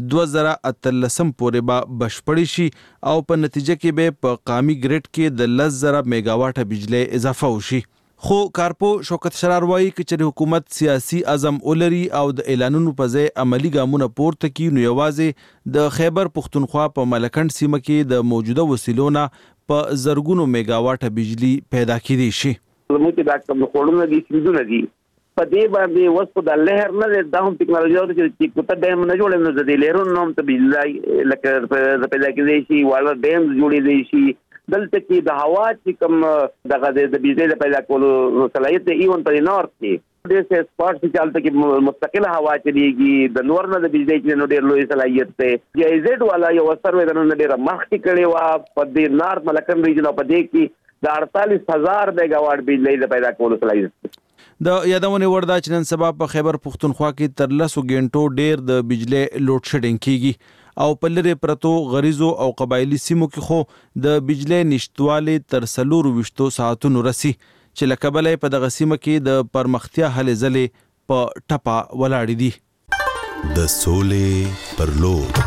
2013 پورې به بشپړ شي او په نتیجه کې به په قامي ګریډ کې د 10,000 میگاواټه بجلی اضافه وشي. خو کارپو شوکت شرار وایي چې حکومت سیاسي عزم ولري او د اعلانونو په ځای عملی ګامونه پورته کړي نو یوازې د خیبر پښتونخوا په ملکنډ سیمه کې د موجوده وسیلو نه په زرګونو میگاواټه بجلی پیدا کېدی شي. زموږ د کوم خورونه دي سیندونه دي په دې باندې وسو د لهر نه د هم ټکنالوژي او چې کوته ډیم نه جوړې نو د لهرونو هم ته بجلی لکه د پیدا کېدی شي والا ډیم جوړې دي شي دلته کې د هوا چې کوم دغه د بجلی د پیدا کولو صلاحیت ایون په نورث کې د سپورت چې چالت کې مستقله هوا چلیږي د نور نه د بجلی کې نو ډېر لوی صلاحیت ته جی زد والا یو سروې د نن ډېر مخکې کړي وا په د نارث ملکن ریجن په دې کې د 48,000 میگاواټ بجلی د پیدا کولو صلاحیت. د یادونه وردا چې نن سبا په خیبر پښتونخوا کې تر 10 غنټو ډېر د بجلی لوډ شیډینګ کیږي او په لری پرتو غریزو او قبایلی سیمو کې خو د بجلی نشټوالي تر 24 ساعتونو رسی چې لکبلې په دغه سیمه کې د پرمختیا هلې ځلې په ټپا ولاړې دي. د سولې پر لور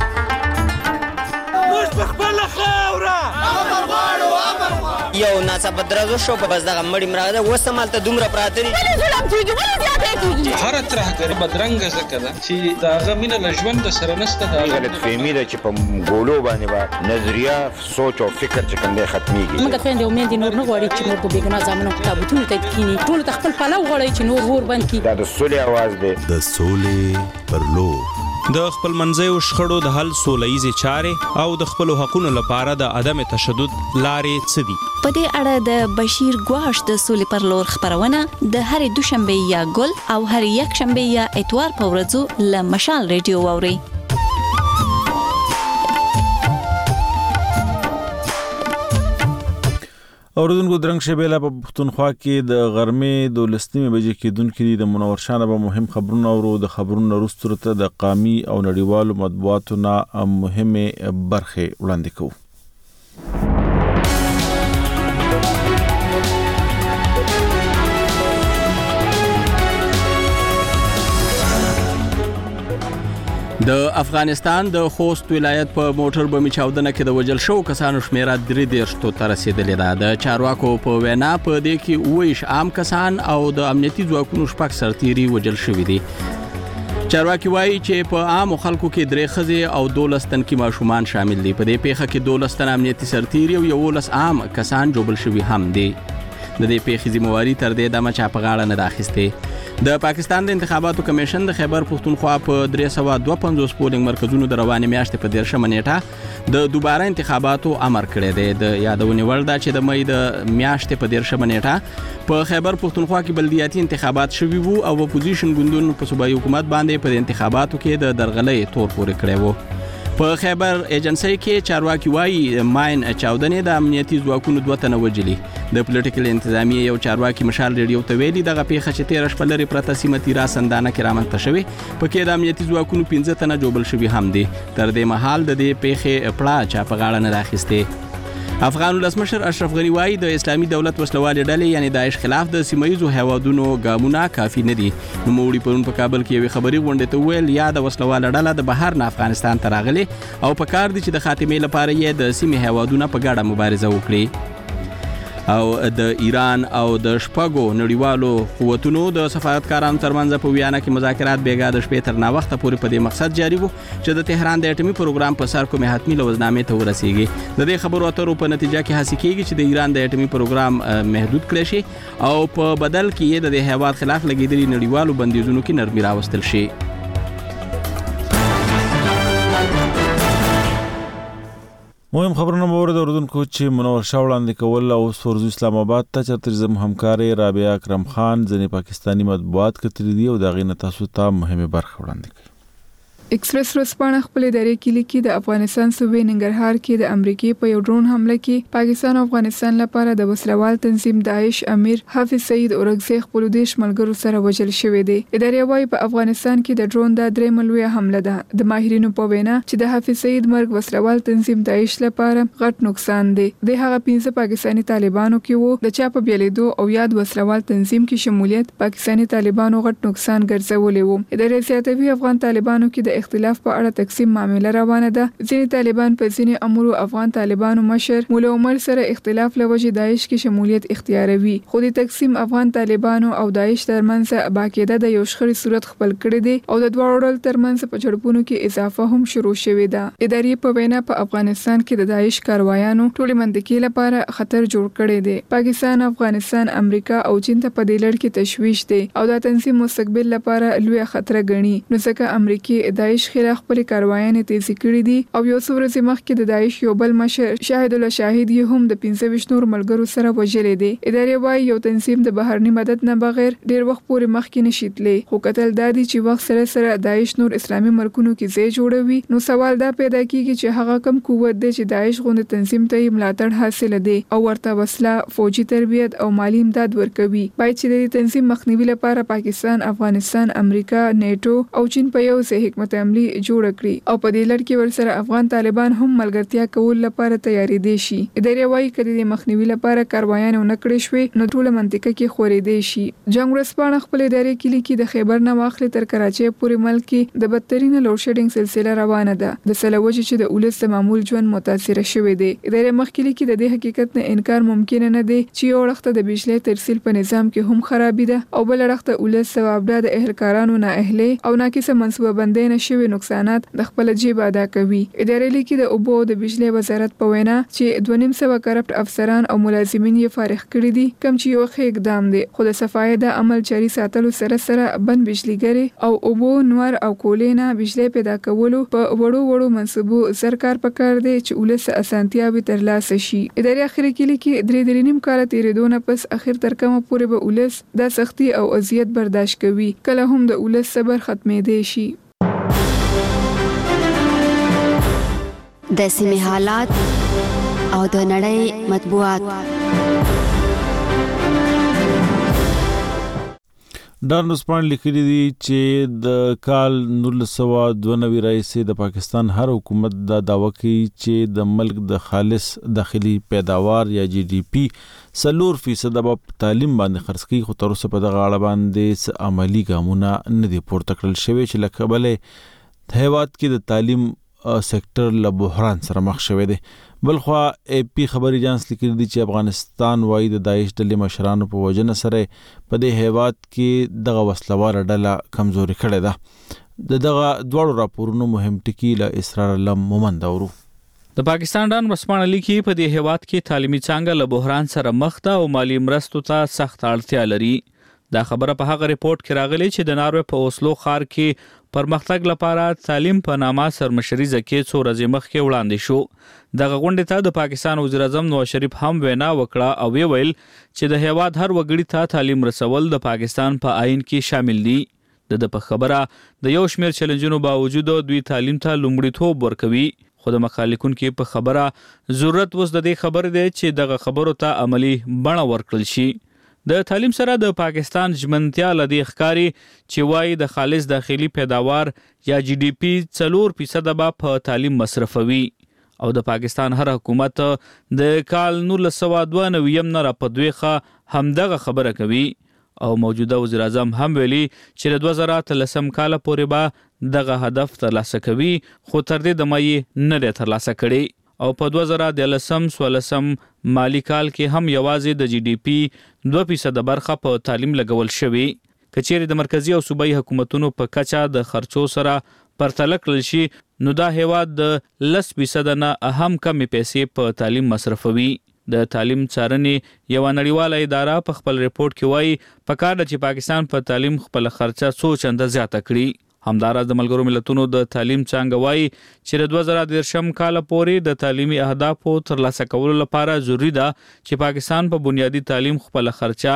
یو ناڅاپه درزو شو په بس دغه مړی مرغه ده اوس همالته دومره پراته دي ظلم کېږي ولې زیاتی کېږي هر ترهګر بدرنګه ځکه ده چې د هغه مینه له ژوند سره نشته ده غلطفهمي ده چې په ګولو باندې به نظریه سوچ او فکر چې کوم دی ختمیږي. موږ خویندې او میندې نور نه غواړي چې نور په بېګناه زامنو په تابوتونو ته کښېني ټولو ته خپل پلو غواړي چې نور اور بند کړي. دا د سولې اواز دی. د سولې پر لور د خپل منځیو شخړو د حل سولهییزې چارې او د خپلو حقونو لپاره د عدم تشدد لارې څه دي؟ په دې اړه د بشیر ګواش د سولې پر لور خبرونه د هرې دوشنبه یا ګل او هرې یکشنبه یا اتوار په ورځو له مشال ریډیو واورئ. اوردونکو درنګ شبیله په پښتونخوا کې د غرمې 12 بجې کېدونکې دي. د منور شانه به مهم خبرونه اورو. د خبرونو وروسته د قامي او نړیوالو مطبوعاتو نه مهمه برخه وړاندې کوو. د افغانستان د خوست ولایت په موټر بمي چاودنه کې د وژل شو کسانو شمیره 33 ته رسیدلې ده. د چارواکو په وینا په دې کې 28 عام کسان او د امنیتي ځواکونو شپږ سرتیري وژل شوي دي. چارواکي وایي چې په عامو خلکو کې 3 ښځې او 12 تنکي ماشومان شامل دي. په دې پیښه کې 12 تن امنیتي سرتیري او 11 عام کسان جوړل شوي هم دي. د دې پیښې ذمہواری تر دې دمه چا په غاړه نه ده اخیستې. د پاکستان د انتخاباتو کمیشن د خیبر پښتونخوا په 352 پولینګ مرکزونو د روانې میاشتې په 13 نیټه د دوباره انتخاباتو امر کړی دی. د یادونې وړ ده چې د مې د میاشتې په 13 نیټه په خیبر پښتونخوا کې بلدیاتي انتخابات شوي وو او اپوزیشن ګوندونو په صوبایي حکومت باندې په انتخاباتو کې د درغلۍ تور پورې کړی وو. په خیبر ایجنسی کې چارواکي وایي ماین چاودنې د امنیتي ځواکونو 2 تنه وژلي. د پولیټیکل انتظامیه یو چارواکي مشال ریډیو ته ویلي دغه پیښه چې 13 شپه لري پرته سیمه تیرا سندانه کې رامنځته شوې. په کې د امنیتي ځواکونو 15 تنه جوړل شوي هم دي. تر دې مهال د دې پیښې پړه چا په غاړه نه راخسته. افغان ولسمشر اشرف غنی وایي د اسلامي دولت وسلوالې ډلې یعنی داعش خلاف د سیمایي هیوادونو ګامونه کافي نه دي. نو موړي پرون په کابل کې یو خبري غونډه ته ویل یا د وسلواله ډله د بهر نه افغانستان ته راغلي او په کار دي چې د خاتمې لپاره یې د سیمې هیوادونو په ګډه مبارزه وکړي. او د ایران او د شپږو نړیوالو قوتونو د سفارتکارانو ترمنځ په ویانا کې مذاکرات بیګا د شپې تر ناوخته پورې په دې مقصد جاری وو چې د تهران د اټومي پروګرام په سر کومه حتمی لوزنامې ته ورسیږي. د دې خبرو اترو په نتیجه کې حاصل کیږي چې د ایران د اټومي پروګرام محدود کړي شي او په بدل کې د هیواد خلاف لګیدلي نړیوالو بندیزونو کې نرمي راوستل شي. مهم خبرونه مورد اوردونکو چې منور شاه وړاندې کول او سورز اسلام آباد ته چرته زم همکاري رابعه اکرم خان ځنې پاکستانی مطبوعات کتري دي او دا غي تاسو ته مهمه برخه وړاندې کوي. ایکسپریس ورځپاڼه خپل ادارې کې لیکي د افغانستان صوبې ننګرهار کې د امریکای په یو ډرون حمله کې پاکستان او افغانستان لپاره د وسلوال تنظیم داعش امیر حافظ سعید اورګزی خپل دیش ملګرو سره وژل شوی دی. ادارې وايي په افغانستان کې د ډرون د درې ملوي حمله ده. د ماهرینو په وینا چې د حافظ سعید مرګ وسلوال تنظیم داعش لپاره غټ نقصان دی. د هغه 15 پاکستانی طالبانو کې وو د چا په بیلیدو او یاد وسلوال تنظیم کې شمولیت پاکستانی طالبانو غټ نقصان ګرځولې وو. ادارې زیاتوي افغان طالبانو کې د اختلاف په اړه تقسیم معاملې روانه ده. ځینې طالبان په ځینې امرو افغان طالبانو مشر مولا عمر سره اختلاف لوجې داعش کې شمولیت اختیاروي. خو د تقسیم افغان طالبانو او داعش ترمنځ باقاعده د یو شخړې صورت خپل کړی دی او د دواړو ډلو ترمنځ په جړپونو کې اضافه هم شروع شوې ده. ادارې په وینا په افغانستان کې د داعش کاروایانو ټولې منطقې لپاره خطر جوړ کړی دی. پاکستان، افغانستان، امریکا او چین ته په دې لړ کې تشویش دی او دا تنظیم مستقبل لپاره لوی خطر ګڼي. نو ځکه امریکای داعش خلاف خپل کاروایانې تیزی کړې دي او یو څو ورځې مخکې د داعش یو بل مشر شاهد الله شاهد یې هم د 25 نور ملګرو سره وژلې دي. ادارې وايي یو تنظیم د بهرني مدد نه بغیر ډیر وخت پورې مخکې نشي تللی. خو کتل دادی چې وخت سره سره داعش نور اسلامي ملکونو کې ځای جوړوي. نو سوال دا پیدا کیږي چې هغه کم قوت دی چې داعش غوند تنظیم ته ملاتړ حاصل دی او ورته وسله، فوجي تربیت او مالی امداد ورکوي. باید چې د تنظیم مخنیوي لپاره پاکستان، افغانستان، امریکا، نیټو او چین په یو ځای حکمت عملی جوړ کړي او په دې لړ کې ورسره افغان طالبان هم ملګرتیا کول لپاره تیاری دي شي. ادارې وايي کړي د مخنیوي لپاره کاروایان نه کړی شوی نو ټول منطقه کې خورې دي شي. جنگ ورځپاڼه خپل ادارې کې لیکي د خیبر نه واخلي تر کراچۍ پورې ملک کې د بدترین لوډ شیډینګ سلسله روانه ده. د سلوجې چې د اولس د معمول ژوند متاثر شوی دی. ادارې مخکې لیکي د دې حقیقت نه انکار ممکن نه دی چې یو وخت د بجلی ترسیل په نظام کې هم خرابې ده او بل وخت اولس ثوابده د اهلکارانو نه اهلي او ناقصه منصوبه بندۍ شوی نقصانات د خپل جیب ادا کوي. ادارې لیکي د اوبو د بجلی وزارت په وینا چې 2.5 کرپټ افسران او ملازمین یې فارغ کړي دي، کوم چې یو ښه اقدام دی، خو د صفایي د عمل جاري ساتلو سره بند بجلیګری او اوبو نور او کولینا بجلی پیدا کولو په وړو منصبو سرکار پکار دی چې ولس اسانتیاوي ترلاسه شي. ادارې اخري کې لیکي 3.5 کال تیریدو نه پس اخر تر کومه پورې به ولس د سختي او اذیت برداشت کوي، کله هم د ولس صبر ختمېدی شي. د سیمې حالات او د نړۍ مطبوعات. ډارنوس پاڼ لیکلي دي چې د کال 1992 راهیسې د پاکستان هر حکومت دا دعوه کوي چې د ملک د خالص داخلي پیداوار یا GDP 4% په تعلیم باندې خرڅ کوي، خو تر اوسه په دغه اړه باندې عملی ګامونه نه دي پورته کړل شوي چې لکه بلې هیواد کې د تعلیم سېکټر له بحران سره مخ شوی دی. بلخوا AP خبري اجانس لیکلي دي چې افغانستان وايي د داعش ډلې مشرانو په وجنه سره په دې هیواد کې دغه وسلوال ډله کمزوري کړې ده. دغه دوړو راپورونو مهم ټکي له اسرار الله مومند اورو. د پاکستان ډان ورسپانه لیکي په دې هیواد کې تعلیمي څانګه له بحران سره مخ ده او مالی مرستو ته سخت اړتیا لري. دا خبره په هغه ریپورت کې راغلی چې د ناروې په اوسلو ښار کې پرمختګ لپاره تعلیم په نامه سرمشریزه کې څو ورځې مخکې وړاندې شو. دغه غونډې ته د پاکستان وزیر اعظم نواز شریف هم وینا وکړه او ویل چې د هیواد هر وګړي ته تعلیم رسول د پاکستان په آئین کې شامل دي. د په خبره د یو شمېر چیلنجونو باوجود دوی تعلیم ته لومړیتوب ورکوي، خو د مخالفین کې په خبره ضرورت اوس د دې خبرې دی چې دغه خبرو ته عملی بڼه ورکړل شي. د تعلیم سره د پاکستان ژمنتیا لدی ښکاری چې وایي د خالص داخلي پیداوار یا GDP 4% په تعلیم مصرفوي او د پاکستان هر حکومت د کال 1992 نه را په دویخه همدغه خبره کوي او موجوده وزیر اعظم هم ویلي چې د 2013 کال پورې به دغه هدف ترلاسه کوي، خو تر دې د مې نه دی ترلاسه کړي او په 2013-14 مالی کال کې هم یوازې د GDP 2% برخه په تعلیم لګول شوی. کچېرې د مرکزی او صوبایي حکومتونو په کچه د خرچو سره پرتله کړل شي نو دا هیواد د 10% نه اهم کمی پیسې په تعلیم مصرفوي. د تعلیم څارنې یو نړیواله اداره په خپل ریپورت کې وایي پکار ده چې پاکستان په تعلیم خپل خرچه څو چنده زیاته کړي. همداراز د ملګرو ملتونو د تعلیم څانګه وایي چې د 2013 کال پورې د تعلیمي اهدافو ترلاسه کولو لپاره ضروری ده چې پاکستان په بنیادی تعلیم خپل خرچه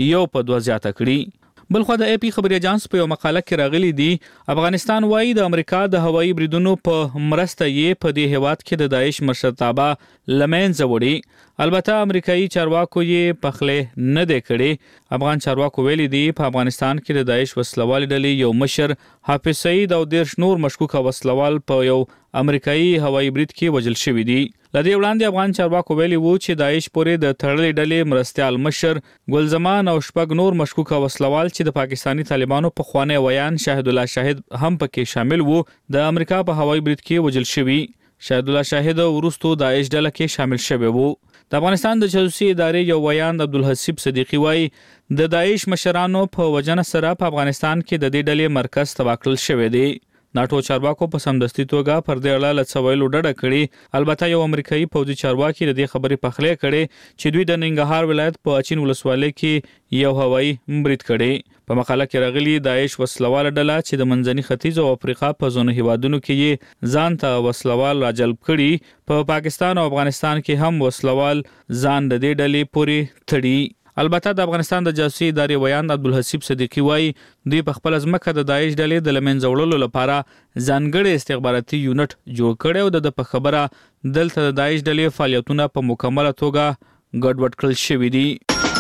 1.2 زیاته کړي. بلخو د AP خبري اجانس په یو مقاله کې راغلي دي افغانستان وایي د امریکا د هوایي بریدونو په مرسته یې په دې هیواد کې د داعش مشرتابه لمنځه وړي. البته امریکایي چارواکو یې پخلې نه دی کړي. افغان چارواکو ویلي دي په افغانستان کې د داعش وسلوال ډلې یو مشر حافظ سعید او 10 نور مشکوک وسلوال په یو امریکایي هوایي برید کې وژل شوي دي. لدې وړاندې افغان چارواکو ویلي وو چې داعش پورې د تړلې ډلې مرستيال مشر ګلزمان او شپږ نور مشکوک وسلوال چې د پاکستانی طالبانو په خوانه ویان شاهد الله شاهد هم پکې شامل وو د امریکا په هوایي برید کې وژل شوي. شاهد الله شاهد ورستو داعش ډله کې شامل شوی وو. د افغانستان د جاسوسي ادارې یو ویان عبدالحسیب صدیقی وایي د داعش مشرانو په وجنه سره په افغانستان کې د دې ډلې مرکز تباه کړل شوی دی. ناټو چارواکو په سمدستي توګه پر دې اړه لڅویلو ډډه کړې. البته یو امریکایي پوځي چارواکي د دې خبرې پخلې کړې چې دوی د ننګرهار ولایت په اچین ولسوالۍ کې یو هوایي برید کړي. په مقاله کې راغلي داعش وسلوال ډله چې د منځني ختیځ او افریقا په ځینو هیوادونو کې یې ځان ته وسلوال راجلب کړي، په پاکستان او افغانستان کې هم وسلوال ځان د دې ډلې پورې تړي. البته د افغانستان د جاسوسي ادارې ویان عبدالحسیب صدیقی وایي دوی په خپل ځمکه د داعش ډلې د لمنځه وړلو لپاره ځانګړی استخباراتي یونټ جوړ کړی او د په خبره دلته د داعش ډلې فعالیتونه په مکمله توګه ګډوډ کړل شوي دي.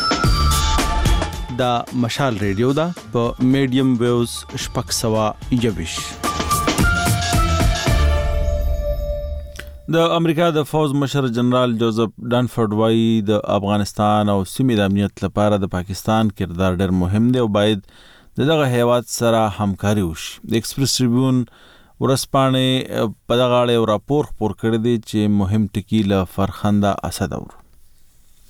دا مشال ریډیو دا په میډیم ویوز 620. د امریکا د فوز مشر جنرال جوزف ډانفورد وايي د افغانستان او سیمې د امنیت لپاره د پاکستان کردار ډېر مهم دی او باید دغه هیواد سره همکاري وشي. د ایکسپریس ټریبیون ورسپانې په دغه اړه راپور خپور کړی دی چې مهم ټکي له فرخنده اسد اورو.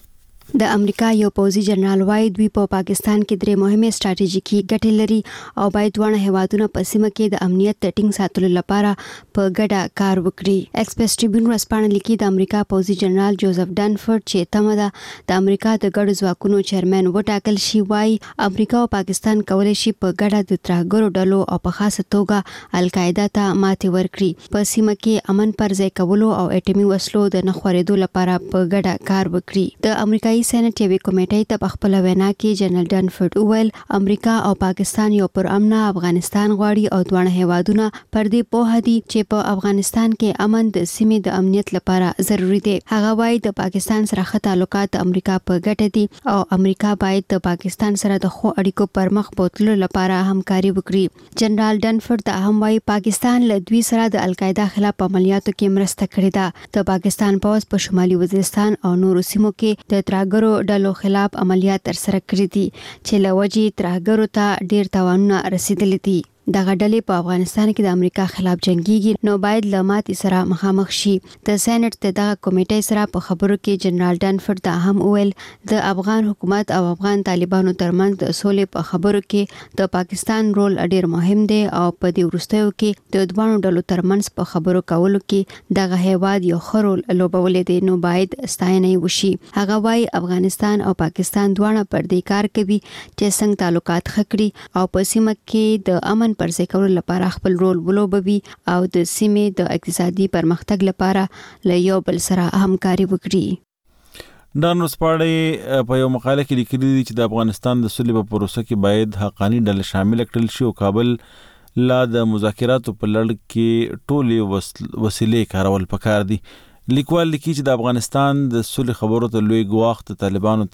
د امریکا یو پوځي جنرال وایي دوی په پاکستان کې درې مهمه ستراتیژیکي ګټې لري او باید دوه هیوادونه په سیمه کې د امنیت ټینګ ساتلو لپاره په ګډه کار وکړي. ایکسپریس ټریبیون ورځپاڼه لیکي د امریکا پوځي جنرال جوزف ډنفورد چې تمه ده د امریکا د ګډو ځواکونو چیرمن وټاکل شي وایي امریکا او پاکستان کولی شي په ګډه د ترهګرو ډلو او په خاصه توګه القاعده ته ماتې ورکړي. په سیمه کې امن پر ځای کولو او اټومي وسلو د نه خورېدو لپاره په ګډه کار وکړي. د امریکایي سېنات یوې کمیټې ته په خپل وینا کې جنرال ډنفورد وویل امریکا او پاکستان یو پرامن افغانستان غواړي او دوه هیوادونه پر دې پوه دي چې په افغانستان کې امن د سیمې د امنیت لپاره ضروری دی. هغه وایي د پاکستان سره ښه تعلقات د امریکا په ګټه دي او امریکا باید د پاکستان سره د ښو اړیکو پر مخ بوتلو لپاره همکاري وکړي. جنرال ډنفورد دا هم وایي پاکستان له دوی سره د القاعده خلاف عملیاتو کې مرسته کړې ده. د پاکستان پوځ په شمالي وزیرستان او نورو سیمو کې د ترهګرو ډلو خلاف عملیات ترسره کړي دي چې له وجې ترهګرو ته ډیر تاوانونه رسیدلي دي. دغه ډلې په افغانستان کې د امریکا خلاف جنگيږي نو باید له ماتې سره مخامخ شي. د سېنات د دغه کمیټې سره په خبرو کې جنرال ډنفورد دا هم وویل د افغان حکومت او افغان طالبانو ترمنځ د سولې په خبرو کې د پاکستان رول ډیر مهم دی او په دې وروستیو کې د دوه ډلو ترمنځ په خبرو کولو کې دغه هیواد یو ښه رول لوبولی دی نو باید ستاینه وشي. هغه وایي افغانستان او پاکستان دواړه پر دې کار کوي چې څنګه تعلقات ښه کړي او په سیمه کې د امن پر ځای کولو لپاره خپل رول ولوبوي او د سیمې د اقتصادي پرمختګ لپاره له یو بل سره همکاري وکړي. ډان ورځپاڼې په یو مقاله کې لیکلي دي چې د افغانستان د سولې په پروسه کې باید حقاني ډلې شامل کړل شي او کابل لا د مذاکراتو په لړ کې ټولې وسیلې کارول پکار دي. لیکوال لیکي چې د افغانستان د سولې خبرو ته لوی ګواښ د طالبانو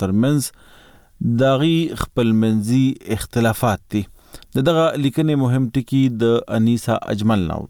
ترمنځ داغي خپلمنځي اختلافات دي. دغه لیکنې مهم ټکی د انیسا اجمل نور.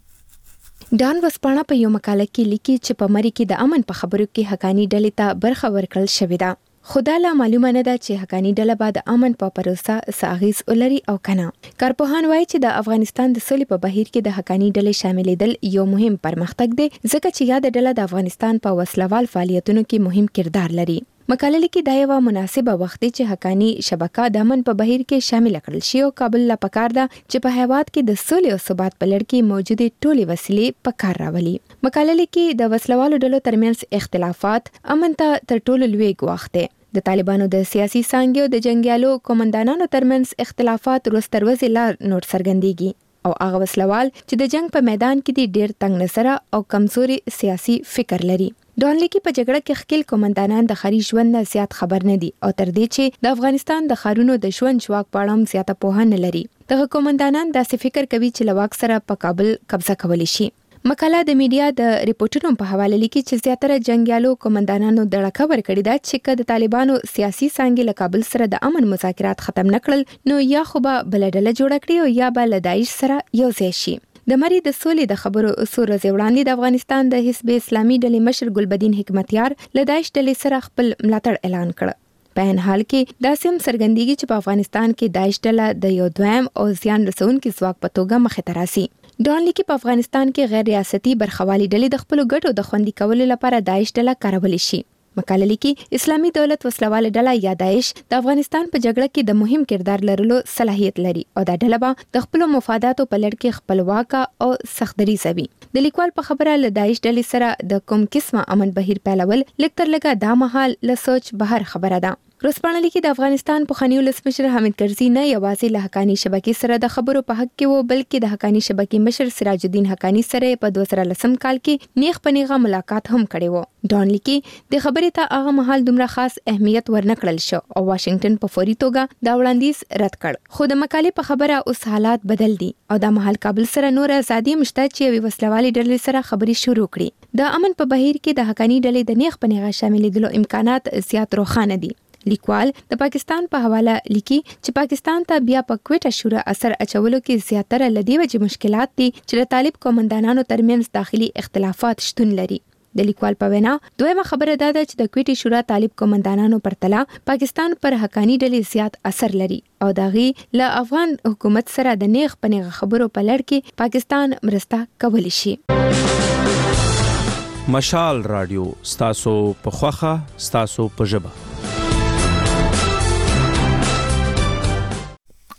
ډان ورځپاڼه په یو مقاله کې لیکي چې په مری کې د امن په خبرو کې حقاني ډلې ته برخه ورکړل شوې ده. خدای معلومه نه ده چې حقاني ډله به د امن په پروسه ساغیز ولري او کنه. کارپوهان وایي چې د افغانستان د سولې په بهیر کې د حقاني ډلې شاملېدل یو مهم پرمختګ دی ځکه چې یاد ډله د افغانستان په وسلوال فعالیتونو کې مهم کردار لري. مقاله لیکي دا یو مناسبه وخت دی چې حقاني شبکه د امن په بهیر کې شامل کړل شي او کابل لا پکار ده چې په هیواد کې د سولې او ثبات په لړ کې موجوده ټولې وسیلې په کار راولي. مقاله لیکي د وسلوالو ډلو ترمنځ اختلافات امن ته تر ټولو لوی ګواښ دی. د طالبانو د سیاسي څانګې او د جنگیالو قومندانانو ترمنځ اختلافات روز تر ورځې لا نور څرګندېږي او هغه وسلوال چې د جنگ په میدان کې دي ډیر تنگ نظره او کمزوري سیاسي فکر لري. ډان لیکي په جګړه کې خپل قومندانان د خاري ژوند نه زیات خبر نه دي او تر دې چې د افغانستان د خارونو د ژوند ځواک په اړه زیاته پوهه نه لري. دغه قومندانان داسې فکر کوي چې لواک سره په کابل قبضه کولی شي. مقاله د میډیا د ریپورټونو په حواله لیکي چې زیاتره جنگیالو قومندانانو دړه ورکړې ده چې د طالبانو سیاسي څانګې له کابل سره د امن مذاکرات ختم نکړل نو یا خو به بل ډله جوړ کړي او یا به له داعش سره یو ځای شي. د مری د سولې د خبرو څو ورځې وړاندې د افغانستان د حزب اسلامي ډلې مشر ګلبدین حکمتیار له داعش ډلې سره خپل ملاتړ اعلان کړ. په ان حال کې داسې هم څرګندېږي چې په افغانستان کې داعش ډله د یو دویم او زیان رسونکي ځواک په توګه مخې ته راسي. ډان لیکي په افغانستان کې غیر ریاستي برخوالي ډلې د خپل ګټو د خوندي کولو لپاره داعش ډله کارول شي. مقاله لیکي اسلامي دولت وسلواله ډله یا داعش د افغانستان په جګړه کې د مهم کردار لرلو صلاحیت لري او دا ډله به د خپل مفاداتو په لړ کې خپلواک او سختدریځه وي. د لیکوال په خبره له داعش ډلې سره د کوم قسمه امن بهیر پیلول لکتر لګه دا مهال له سوچ بهر خبره ده. ورځپاڼه لیکي د افغانستان پخوانی ولسمشر حامد کرزي نه یوازې له حقاني شبکې سره د خبرو په حق کې وو بلکې د حقاني شبکې مشر سراج الدین حقاني سره په 2010 کال کې نیغ په نیغه ملاقات هم کړی وو. ډان لیکي د خبرې ته هغه مهال دومره خاص اهمیت ورنکړل شو او واشنگټن په فوري توګه دا وړاندیز رد کړ. خو د مقالې په خبره اوس حالات بدل دي او د مهال کابل سره نور ازادي مشته چې وی وسلوالي ډلې سره خبري شروع کړي. د امن په بهیر کې د حقاني ډلې د نیغ په نیغه شاملېدلو امکانات زیات روښانه دي. لیکوال د پاکستان په حواله لیکي چې پاکستان ته بیا په کوټه شورا اثر اچولو کې زیاتره لدی وجه مشکلات دي چې د طالب قومندانانو ترمنځ داخلي اختلافات شتون لري. د لیکوال په وینا دویمه خبره دا ده چې د کوټه شورا طالب قومندانانو پرتله پاکستان پر حقاني ډلې زیات اثر لري او داغي له افغان حکومت سره د نیغ پنیغه خبرو په لړ کې پاکستان مرسته کولی شي. مشال رادیو ستاسو په خوخه ستاسو په ژبه.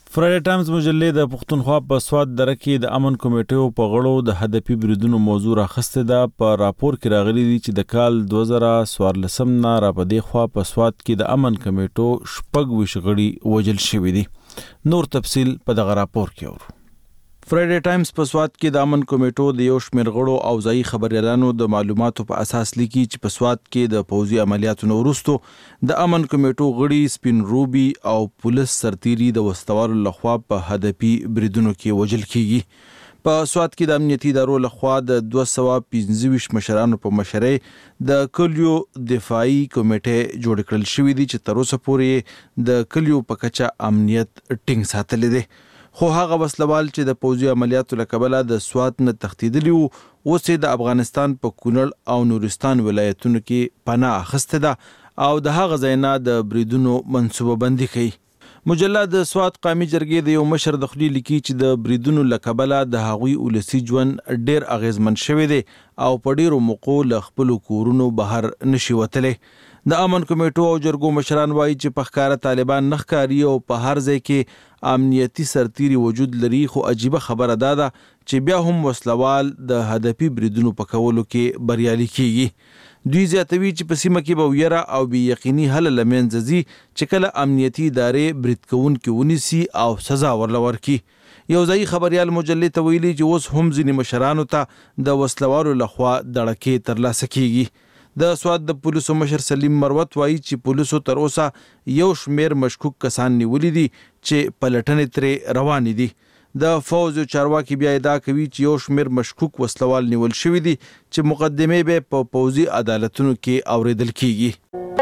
فرایډے ټایمز مجلې د پښتونخوا په سواد دره کې د امن کمیټو په غړو د هدفي بریدونو موضوع راخسته ده. په راپور کې راغلي دي چې د کال 2014 نه را پدې خوا په سواد کې د امن کمیټو 26 غړي وژل شوي دي. نور تفصیل په دغه راپور کې اورو. فرایډے ټایمز په سواد کې د امن کمیټو د یو شمېر غړو او ځایي خبريالانو د معلوماتو په اساس لیکي چې په سواد کې د پوځي عملیاتو وروسته د امن کمیټو غړي سپین روبي او پولیس سرتیري د وسلوالو لخوا په هدفي بریدونو کې وژل کیږي. په سواد کې د امنیتي ادارو لخوا د 225 مشرانو په مشرۍ د کلیو دفاعي کمیټې جوړ کړل شوې دي چې تر اوسه پورې د کلیو په کچه امنیت ټینګ ساتلی دی. خو هغه وسلوال چې د پوځي عملیاتو له کبله د سواد نه تښتېدلي وو اوس یې د افغانستان په کونړ او نورستان ولایتونو کې پناه اخیستې ده او د هغه ځای نه د بریدونو منصوبه بندي کوي. مجله د سواد قومي جرګې د یو مشر د خولې لیکي چې د بریدونو له کبله د هغوی ولسي ژوند ډېر اغیزمن شوی دی او په ډېرو موقعو له خپلو کورونو بهر نشي وتلی. د امن کمیټو او جرګو مشران وایي چې په ښکاره طالبان نه ښکاري او په هر ځای کې امنیتي سرتیري وجود لري. خو عجیبه خبره دا ده چې بیا هم وسلوال د هدفي بریدونو په کولو کې بریالي کیږي. دوی زیاتوي چې په سیمه کې به ویره او بې یقیني حل له منځه ځي چې کله امنیتي ادارې برید کوونکي ونیسي او سزا ورله ورکړي. یو ځایي خبریال مجلې ته ویلي چې اوس هم ځینې مشرانو ته د وسلوالو لخوا دړکې ترلاسه کیږي. د سواد د پولیسو مشر سلیم مروت وایي چې پولیسو تر اوسه یو شمېر مشکوک کسان نیولي دي چې پلټنې ترې روانې دي. د فوز او چارواکي بیا ادعا کوي چې یو شمېر مشکوک وسلوال نیول شوي دي چې مقدمې به په پوځي عدالتونو کې اوریدل کیږي.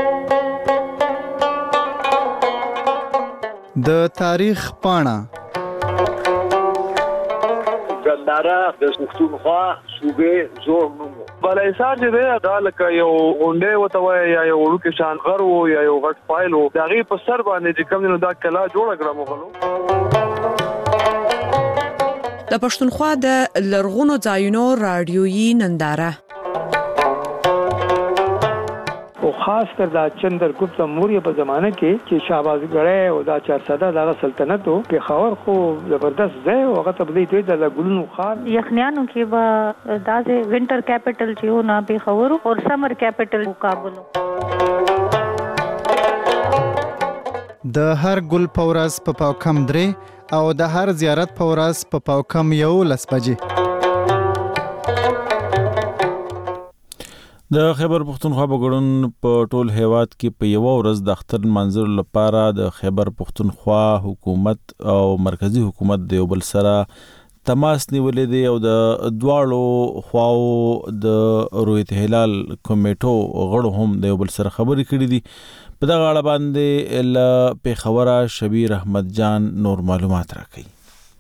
د تاریخ پاڼه ګنداره د پښتونخوا صوبې زوړ نوم بلایسار چې دی دا لکه یو غونډې وته وایي یا یو وړوکی شان غر و یا یو غټ فایل و د هغې په سر باندې چې کوم دی نو دا کلا جوړه کړه مغلو. د پښتونخوا د لرغونو ځایونو راډیویي ننداره او خاص کر دا چندرګپت موریا په زمانه کې چې شهبازګړی او دا 400 دغه سلطنت او پېښور خو زبردست ځای او هغه ته بدلی دوی د ګلونو خار یخنیانو کې به دا د وینټر کیپټل چې و نه پېښور او سمر کیپټل کابل. د هر ګل پورس په پاوکم درې او د هر زیارت پورس په پاوکم 11 بجې. د خیبر پښتونخوا بګړون په ټول هیواد کې په یو ورځ د اختر منظر لپاره د خیبر پښتونخوا حکومت او مرکزی حکومت د یو بل سره تماس نیولې دی او د دواړو خواو د رویت هلال کمیټو غړو هم د یو بل سره خبرې کړې دي. په دغه اړه باندې ل پیښوره شبیر احمد جان نور معلومات راکړي.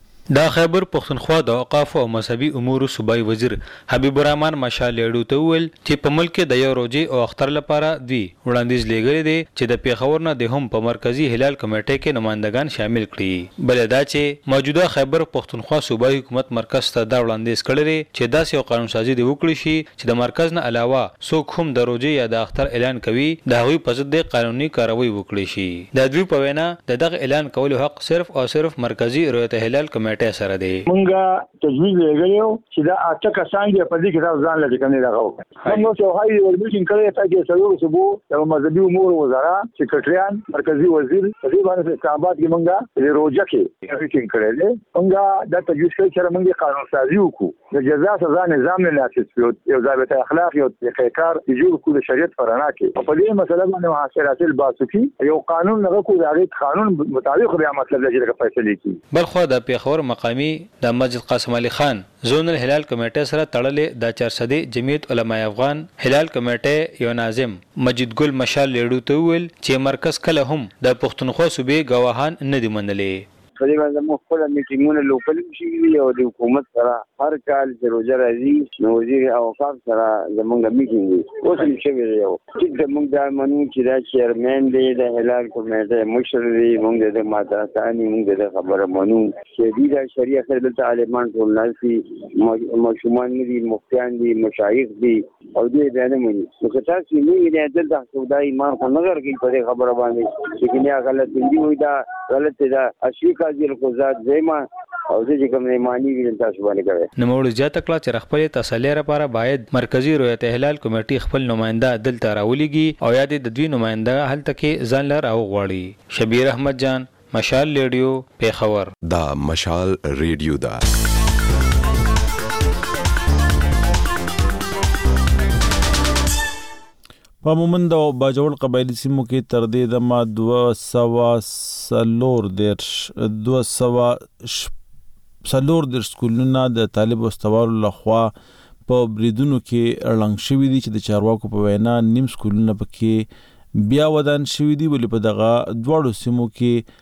د خیبر پښتونخوا د اوقاف او مذهبي امور صوبایي وزیر حبیب الرحمن مشالېړو ته ویل چې په ملک د یو روزي او اختر لپاره دوی وړاندیز لګړي دي چې د پیښور نه د هم په مرکزی هلال کمیټې کې نمائندگان شامل کړي. بل دا چې موجوده خیبر پښتونخوا صوبایي حکومت مرکز ته دا وړاندیز کړی چې داسې یو قانون سازي دی وکړي شي چې د مرکز نه علاوه څوک هم د روزي یا د اختر اعلان کوي د هغوی په ضد قانوني کاروي وکړي شي. د دوی په وینا دغه اعلان کولو حق صرف او صرف مرکزی رویت هلال کمیټه سره دی. مونږه تجویز لګیو چې دا اته کسان دی په دې کې دا ځان لږ کني راغو. موږ څو هاي ورمیټینګ کړی ته چې سلو سبو د مذهبي امور وزارت سیکریټریان مرکزی وزیر دې باندې استعمال کې مونږه د روزه کې میټینګ کړل. مونږه دا تجویز کړی چې مونږه قانون سازي وکړو د جزا سزا نظام نه لاسیس یو ضابط اخلاق یو تحقیقار جوړ کول شریعت فرانه کې په دې مسله باندې محاصرات الباسطي یو قانون نه کو د قانون مطابق بیا مطلب لږه فیصله کی. بلخو د پیښور مقامی د مسجد قاسم علي خان زونل هلال کمیټه سره تړلې د 400 جمعیت علماء افغان هلال کمیټه یو ناظم مجید ګل مشال لیړو ته ویل چې مرکز کله هم د پښتونخوا صوبې گواهان نه دی منلې. په دې باندې موږ خپل میټینګونه لوکل شي او د حکومت سره هر کال چې روزه راځي نو وزیر اوقاف سره زمونږ میټینګ وي اوس هم شوی دی چې موږ دا منو چې دا چیرمن دی د هلال کمیټه مشر دی موږ د مادرسانی موږ د خبره منو چې دا شریعه خیر د عالمان ټول ناسي مشومان دي مفتیان دي مشایخ دي او دې بیان مونږ نو که تاسو موږ نه دلته خدای ایمان خو نظر کوي په خبره باندې چې نه غلط دی وي دا غلط دا اشي قاضي کو ذات زما او چې کوم ایمانی ویل تاسو باندې کوي نو موږ زیاته کړه چې خپل تسلی لپاره باید مرکزی رویت احلال کمیټه خپل نماینده دلته راولېږي او یا د دوی نماینده هلته کې ځان لر او غواړي. شبیر احمد جان، مشال ریډیو، پیښور. دا مشال ریډیو دا په مومند او باجوړ قبایلی سیمو کې تر دې دمه 240 سکولونه د طالب استوارو لخوا په بریدونو کې اړلنګ شوي دي چې د چارواکو په وینا نیم سکولونه پکې بیا ودان شوي دي ولې په دغه دواړو سیمو کې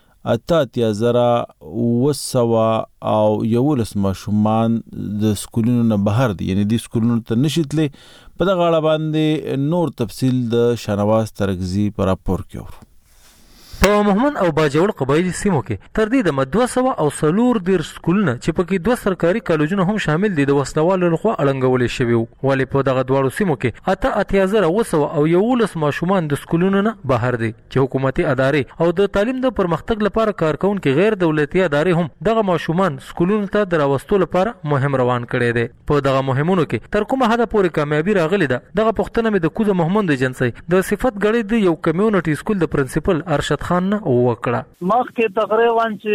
88,900 او 11 ماشومان د سکولونو نه بهر دي، یعنی د سکولونو ته نشي تللی. په دغه اړه باندې نور تفصیل د شنواز ترکزي په راپور کې اورو. په محمد او باجوړ قبایلی سیمو کې تر دې د 240 سکولونه چې پکې 2 سرکاري کالجونه هم شامل دي د وسلوالو لخوا اړنګولې شوي وو، ولې په دغه دواړو سیمو کې 88,900 او 11 ماشومان د سکولونو نه بهر دي چې حکومتي ادارې او د تعلیم د پرمختګ لپاره کارکونکي غیر دولتي ادارې هم دغه ماشومان سکولونو ته دراوستو لپاره مهم روان کړي دي. په دغه مهمونو کې تر کومه حد پورې کامیابی راغلي ده دغه پوښتنه مې د کوزه محمد جنسي د صفت غړي د یو کمیونټي سکول د پرنسپل ارشد خان نه وکړه. مخکې تقریبا چې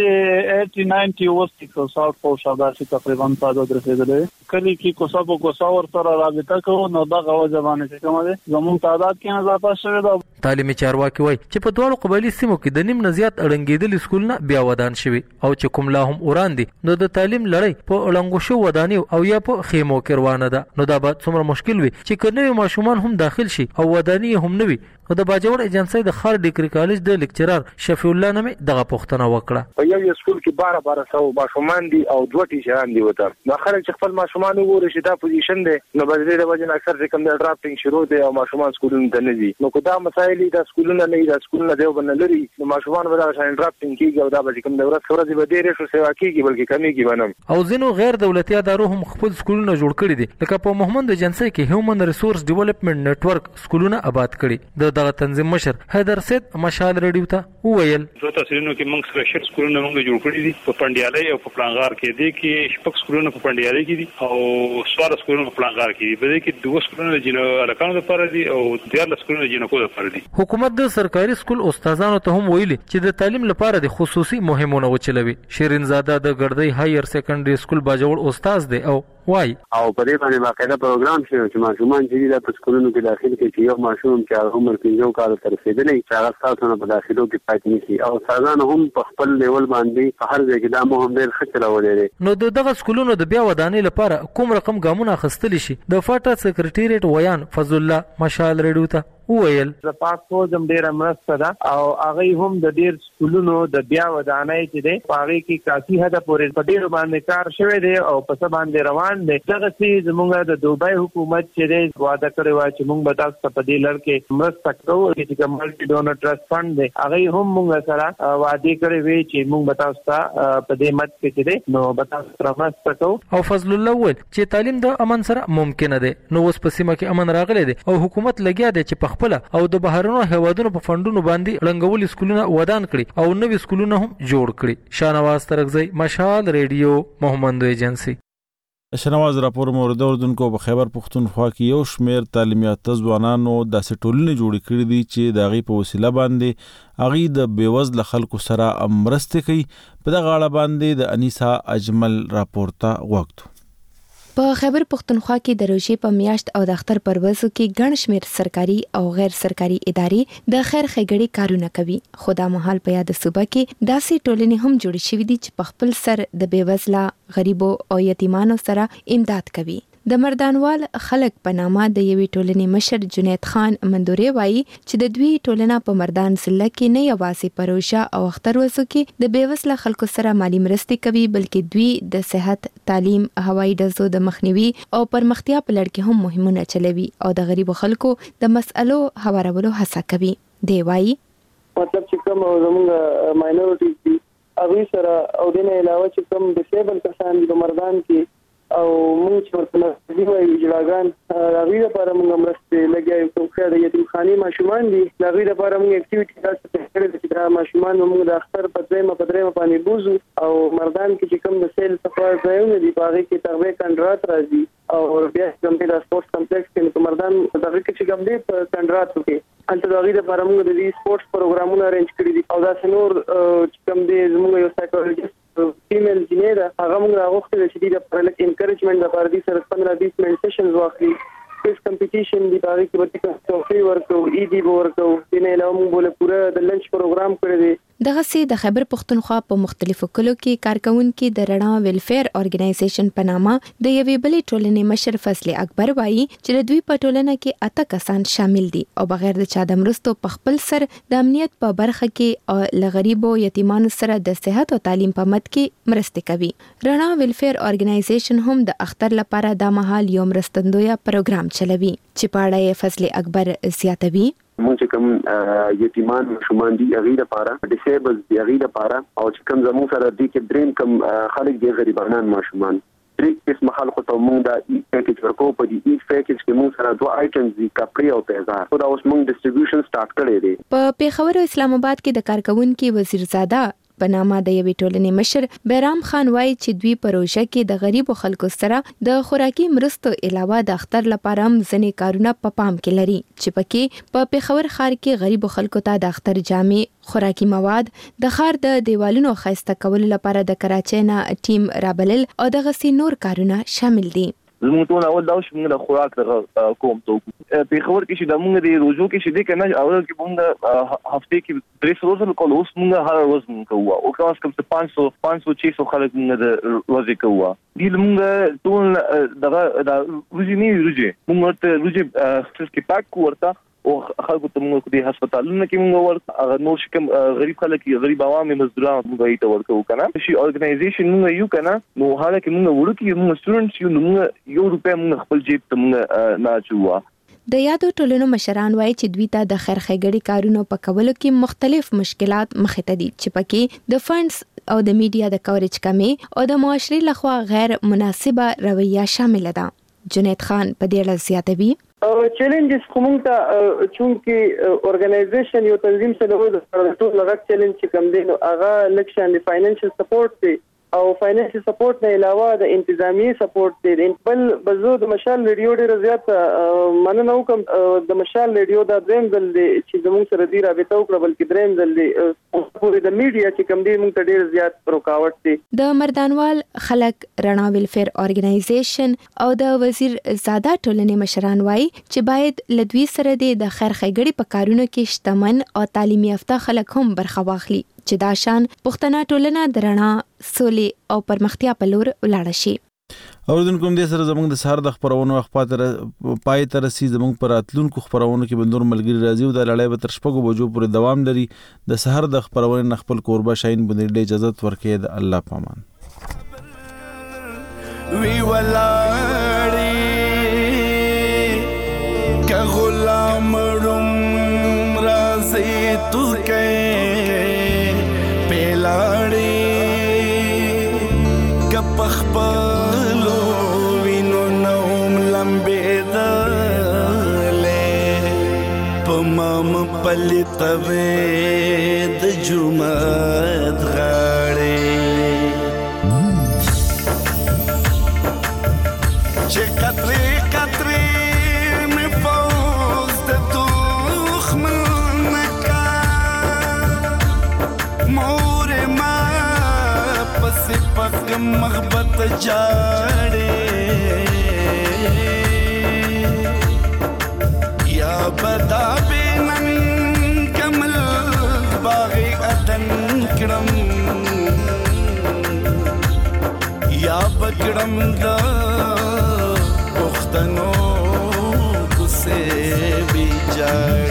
80-90 وختي کو ساوت په شاده چې تقریبا تاسو درسېدلې کلی کې کوڅه په کوڅه ورته رابطه کوو نو دغه وجبانه چې کومه ده زموږ تعداد کې اضافه شوه. دا تعلیمي چارواکي وایي چې په دوه قبایلی سیمو کې د نیم نه زیات اړنګېدلي سکولونه بیا ودان شوي او چې کوم لا هم وړاندې نو د تعلیم لړۍ په اړنګو شو وداني او یا په خیمو کې روانه ده. نو دا به څومره مشکل وي چې کنه ماشومان هم داخل شي او وداني هم نه وي. او د باجوړ ایجنسی د خار ډیګري کالج د لیکچرر شفیع الله نامې دغه پوښتنه وکړه. په یو سکول کې 1200 ماشومان دي او 2 ټیچران دي وته. نو خلک چې خپل ماشومان وګوري چې دا پوزیشن دی نو بدلې د وجه اکثر چې کوم د ډراپټینګ شروع دی او ماشومان سکولونو ته نه دي. نو کو دا مسایل د سکولونو نه د سکولونو دیو بنل لري نو ماشومان به دا شان ډراپټینګ کیږي او دا به کوم د ورځ ورځې به ډېر شو سیوا کیږي بلکې کمیږي بنم. او ځینو غیر دولتي ادارو هم خپل سکولونه جوړ کړي دي لکه په محمد ایجنسی کې هیومن ریسورس ډیولپمنٹ نتورک سکولونه آباد کړي. دغه تنظیم مشر حیدر سید مشال ریډیو ته وویل دوه تاسیسونو کې موږ سره شر سکولونه موږ جوړ کړی دي په پندیالي او په پلانغار کې دي کې شپږ سکولونه په پندیالي کې دي او 14 سکولونه په پلانغار کې دي. په دې کې 2 سکولونه د جنو الکانو لپاره دي او 13 سکولونه د جنکو لپاره دي. حکومت د سرکاري سکول استادانو ته هم ویلي چې د تعلیم لپاره د خصوصي مهمونه وچلوي. شیرین زاده د ګردۍ هایر سیکنډري سکول باجوړ استاد دی او وای او په دې باندې باقاعده پروګرام شوی چې ماشومان چې د سکولونو کې داخل کې یو ماشوم چې عمر 15 کال تر رسیدلی چې هغه تاسو په داخلو کې پاتې نشي او استادان هم په خپل لیول باندې په هر ځای کې دا مهم ډیر خطر ولري. نو دغه سکولونو د بیا ودانۍ لپاره کوم رقم ګامونه اخیستل شي؟ د فاټا سکرټریټ ویان فضل الله مشال ریډیو ته وویل د پاک فوجم ډیره مرسته ده او هغه هم د ډیر سکولونو د بیا ودانۍ چې ده هغه کې کافي حد پورې په ډیر باندې کار شوی دی او په څه باندې روان دی. دغه چې زموږ د دوبۍ حکومت چې ده وعده کړی و چې موږ به تاسو په دې لړ کې مرسته کوو چې کوم ملټي ډونر ټرست فند دی هغه هم موږ سره وعده کړی وی چې موږ به تاسو په دې مت کې چې ده نو به تاسو سره مرسته کوو. او فضل الله وویل چې تعلیم د امن سره ممکن دی. نو اوس په سیمه کې امن راغلی دی او حکومت لګیا دی چې په خپل او د بهرونو هوادونو په فندونو باندې رنګول سکولونه ودان کړي او نوې سکولونه هم جوړ کړي. شانواز ترکزی مشال ریډیو محمد ایجنسی. شنواز راپور مورد اوردونکو په خیبر پختونخوا کې یو شمیر تعلیمیافته ځوانانو داسې ټولنې جوړې کړې دي چې د هغې په وسیله باندې هغې د بېوزله خلکو سره مرستې کوي. په دغه اړه باندې د انیسا اجمل راپور ته غوږ دو. په خیبر پختونخوا کې د روژې په میاشت او د اختر پروازو کې ګڼ شمېر سرکاري او غیر سرکاري ادارې د خیر ښېګڼې کارونه کوي. خو دا مهال په یاد صوبه کې داسې ټولنې هم جوړې شوې دي چې په خپل سر د بېوزله غریبو او یتیمانو سره امداد کوي. د مردانوال خلک په نامه د یوې ټولنې مشر جنید خان مندوري وایي چې د دوی ټولنه په مردان ضلع کې نه یوازې په روژه او اختر ورځو کې د بېوزله خلکو سره مالي مرستې کوي بلکې دوی د صحت، تعلیم، هوایي ډزو د مخنیوي او پرمختیا په لړ کې هم مهمونه چلوي او د غریبو خلکو د مسألو هوارولو هڅه کوي. دی وایي مطلب چې کوم زموږ ماینورټیز دي هغوی سره او دې نه علاوه چې کوم ډسیبل کسان دي په مردان کې او موږ چې ورته دی وایي جلاګان هغه لپاره موږ مرسته لګیاو کوو د یتیمخانې ماشومان دي هغه لپاره موږ اکټیویټي تاسو کړې چې دا ماشومان موږ د اختر په دریمه باندې بوزو او مردان کې چې کوم د سیل صفای ځایونه دي په هغه کې تغذیه کانډرات راځي او بیا کوم د سپورتس کمپلیکس کې په مردان دغه کې چې کوم دي په کانډرات کې انته دغه لپاره موږ د دې سپورتس پروګرامونه ارینج کړی دي او دا څنور چې کوم دي زموږ یو سایکولوژیست فیمیل جنیر هغه موږ راغوښتل چې د پرلک انکریجمنت لپاره دي سره 15-20 منټ سیشنز واخلي کوم کمپټیشن دی باغی کې به تاسو ورکو ای ډی ورکو دنه علاوه موږ بوله پورا د لنچ پروګرام کړی دی دغه سي د خیبر پختونخوا په مختلفو کلو کې کارکونکو د رڼا ویلفیر اورګنایزیشن په نامه د یوې بلې ټولنې مشر فضل اکبر وایي چې د دوی په ټولنه کې 8 کسان شامل دي او بغیر د چا د مرستو په خپل سر د امنیت په برخه کې او لغریبو یتیمانو سره د صحت او تعلیم په مد کې مرسته کوي. رڼا ویلفیر اورګنایزیشن هم د اختر لپاره د مهال یو مرستندوی پروګرام چلوي چې په اړه فضل اکبر زیاتوي. موږ کوم یتیمان ماشومان دي هغه لپاره ډیسیبل دي هغه لپاره او چې کوم زموږ سره دي کې دریم کوم خلک دي غریبانان ماشومان درې قسم خلکو ته موږ دا پیکیج ورکو په دې پیکیج کې موږ سره دوه آیټمز دي کپړې او پیزار خو دا اوس موږ ډیسټریبیوشن سٹارټ کړی دی. په پیښور او اسلام آباد کې د کارکونکو وزیرزاده په نامه د یوې ټولنې مشر بیرام خان وایي چې دوی پروژه کې د غریبو خلکو سره د خوراکي مرستو علاوه د اختر لپاره هم ځینې کارونه په پام کې لري چې پکې په پیښور ښار کې غریبو خلکو ته د اختر جامې خوراکي مواد د ښار د دیوالونو ښایسته کولو لپاره د کراچۍ نه ټیم رابلل او دغه سي نور کارونه شامل دي. زموږ ټول اول دا چې موږ د خوراک کوم توکو په خبر کې چې د موږ د روزو کې چې د کنه اول کې موږ هفته کې 3 ورځې کول اوس موږ هر ورځ موږ کوو او کله کم 500 خلک موږ د ورځې کوو دی موږ ټول د روزي نه موږ ته روزي چې پاک ورته او خلکو ته موږ د هسپتالونو کې موږ ورته نور شکم غریب خلک غریب عوامي مزدوران موږ ته ورکو کنه شي اورګنایزیشن موږ یو کنه نو حالکه موږ ورکی موږ سټوډنټس یو موږ یو روپیا موږ خپل جیب ته موږ نه چوا. د یادو ټولنو مشران وایي چې دوی ته د خیر ښېګړې کارونو په کولو کې مختلف مشکلات مخې ته دي چې پکې د فندز او د میډیا د کوریج کمی او د معاشري لخوا غیر مناسبه رویه شامل ده. جنید خان په دې اړه زیاتوي. چیلنجز کوم ته چونکی اورګنایزیشن یو تنظیم سره د ټول لغت چیلنج چې کوم دی نو هغه لکشن دی فاینانشل سپورټ دی او فاینانشل سپورټ نه علاوه د انتظامی سپورټ دی. بل بزو د مشال ریډیو ډیر زیات مننه وکم د مشال ریډیو د دریم ځل دی چې زموږ سره دی رابطه وکړه بلکې دریم ځل دی پورې د میډیا چې کوم دی موږ ته ډیر زیات رکاوټ دی. د مردانوال خلک رڼا ویلفیر اورګنایزیشن او د وزیر زاده ټولنې مشران وایي چې باید لدوی سره د خیر ښېګړې په کارونو کې شتمن او تعلیمي یافته خلک هم برخه واخلي چې دا شان پښتنه ټولنه د رڼا سولې او پرمختیا په لور ولاړ شي. اوردونکو هم دې سره زموږ د سهار د خبرونو پای ته رسي زموږ پر راتلونکو خبرونو کې بندور ملګری راځي او د لړۍ به تر شپږو بجو پورې دوام لري. د سهار د خبرونو خپل کوربه شاهین بندر اجازه ورکړي د الله پامان. وی ولاړی که غلام روم رازی تو کې پیلاړی که پخپلو وینو نوم لمبېدلې په مام پلیتوې د جومات غاړې چې قطرې قطرې مې پوز د دښمن کا مور ما پسې پک محبت جاړې یا بدا بینن کمل باغی ادن کړم یا بکړم دا پښتنو کوسه بي جاړې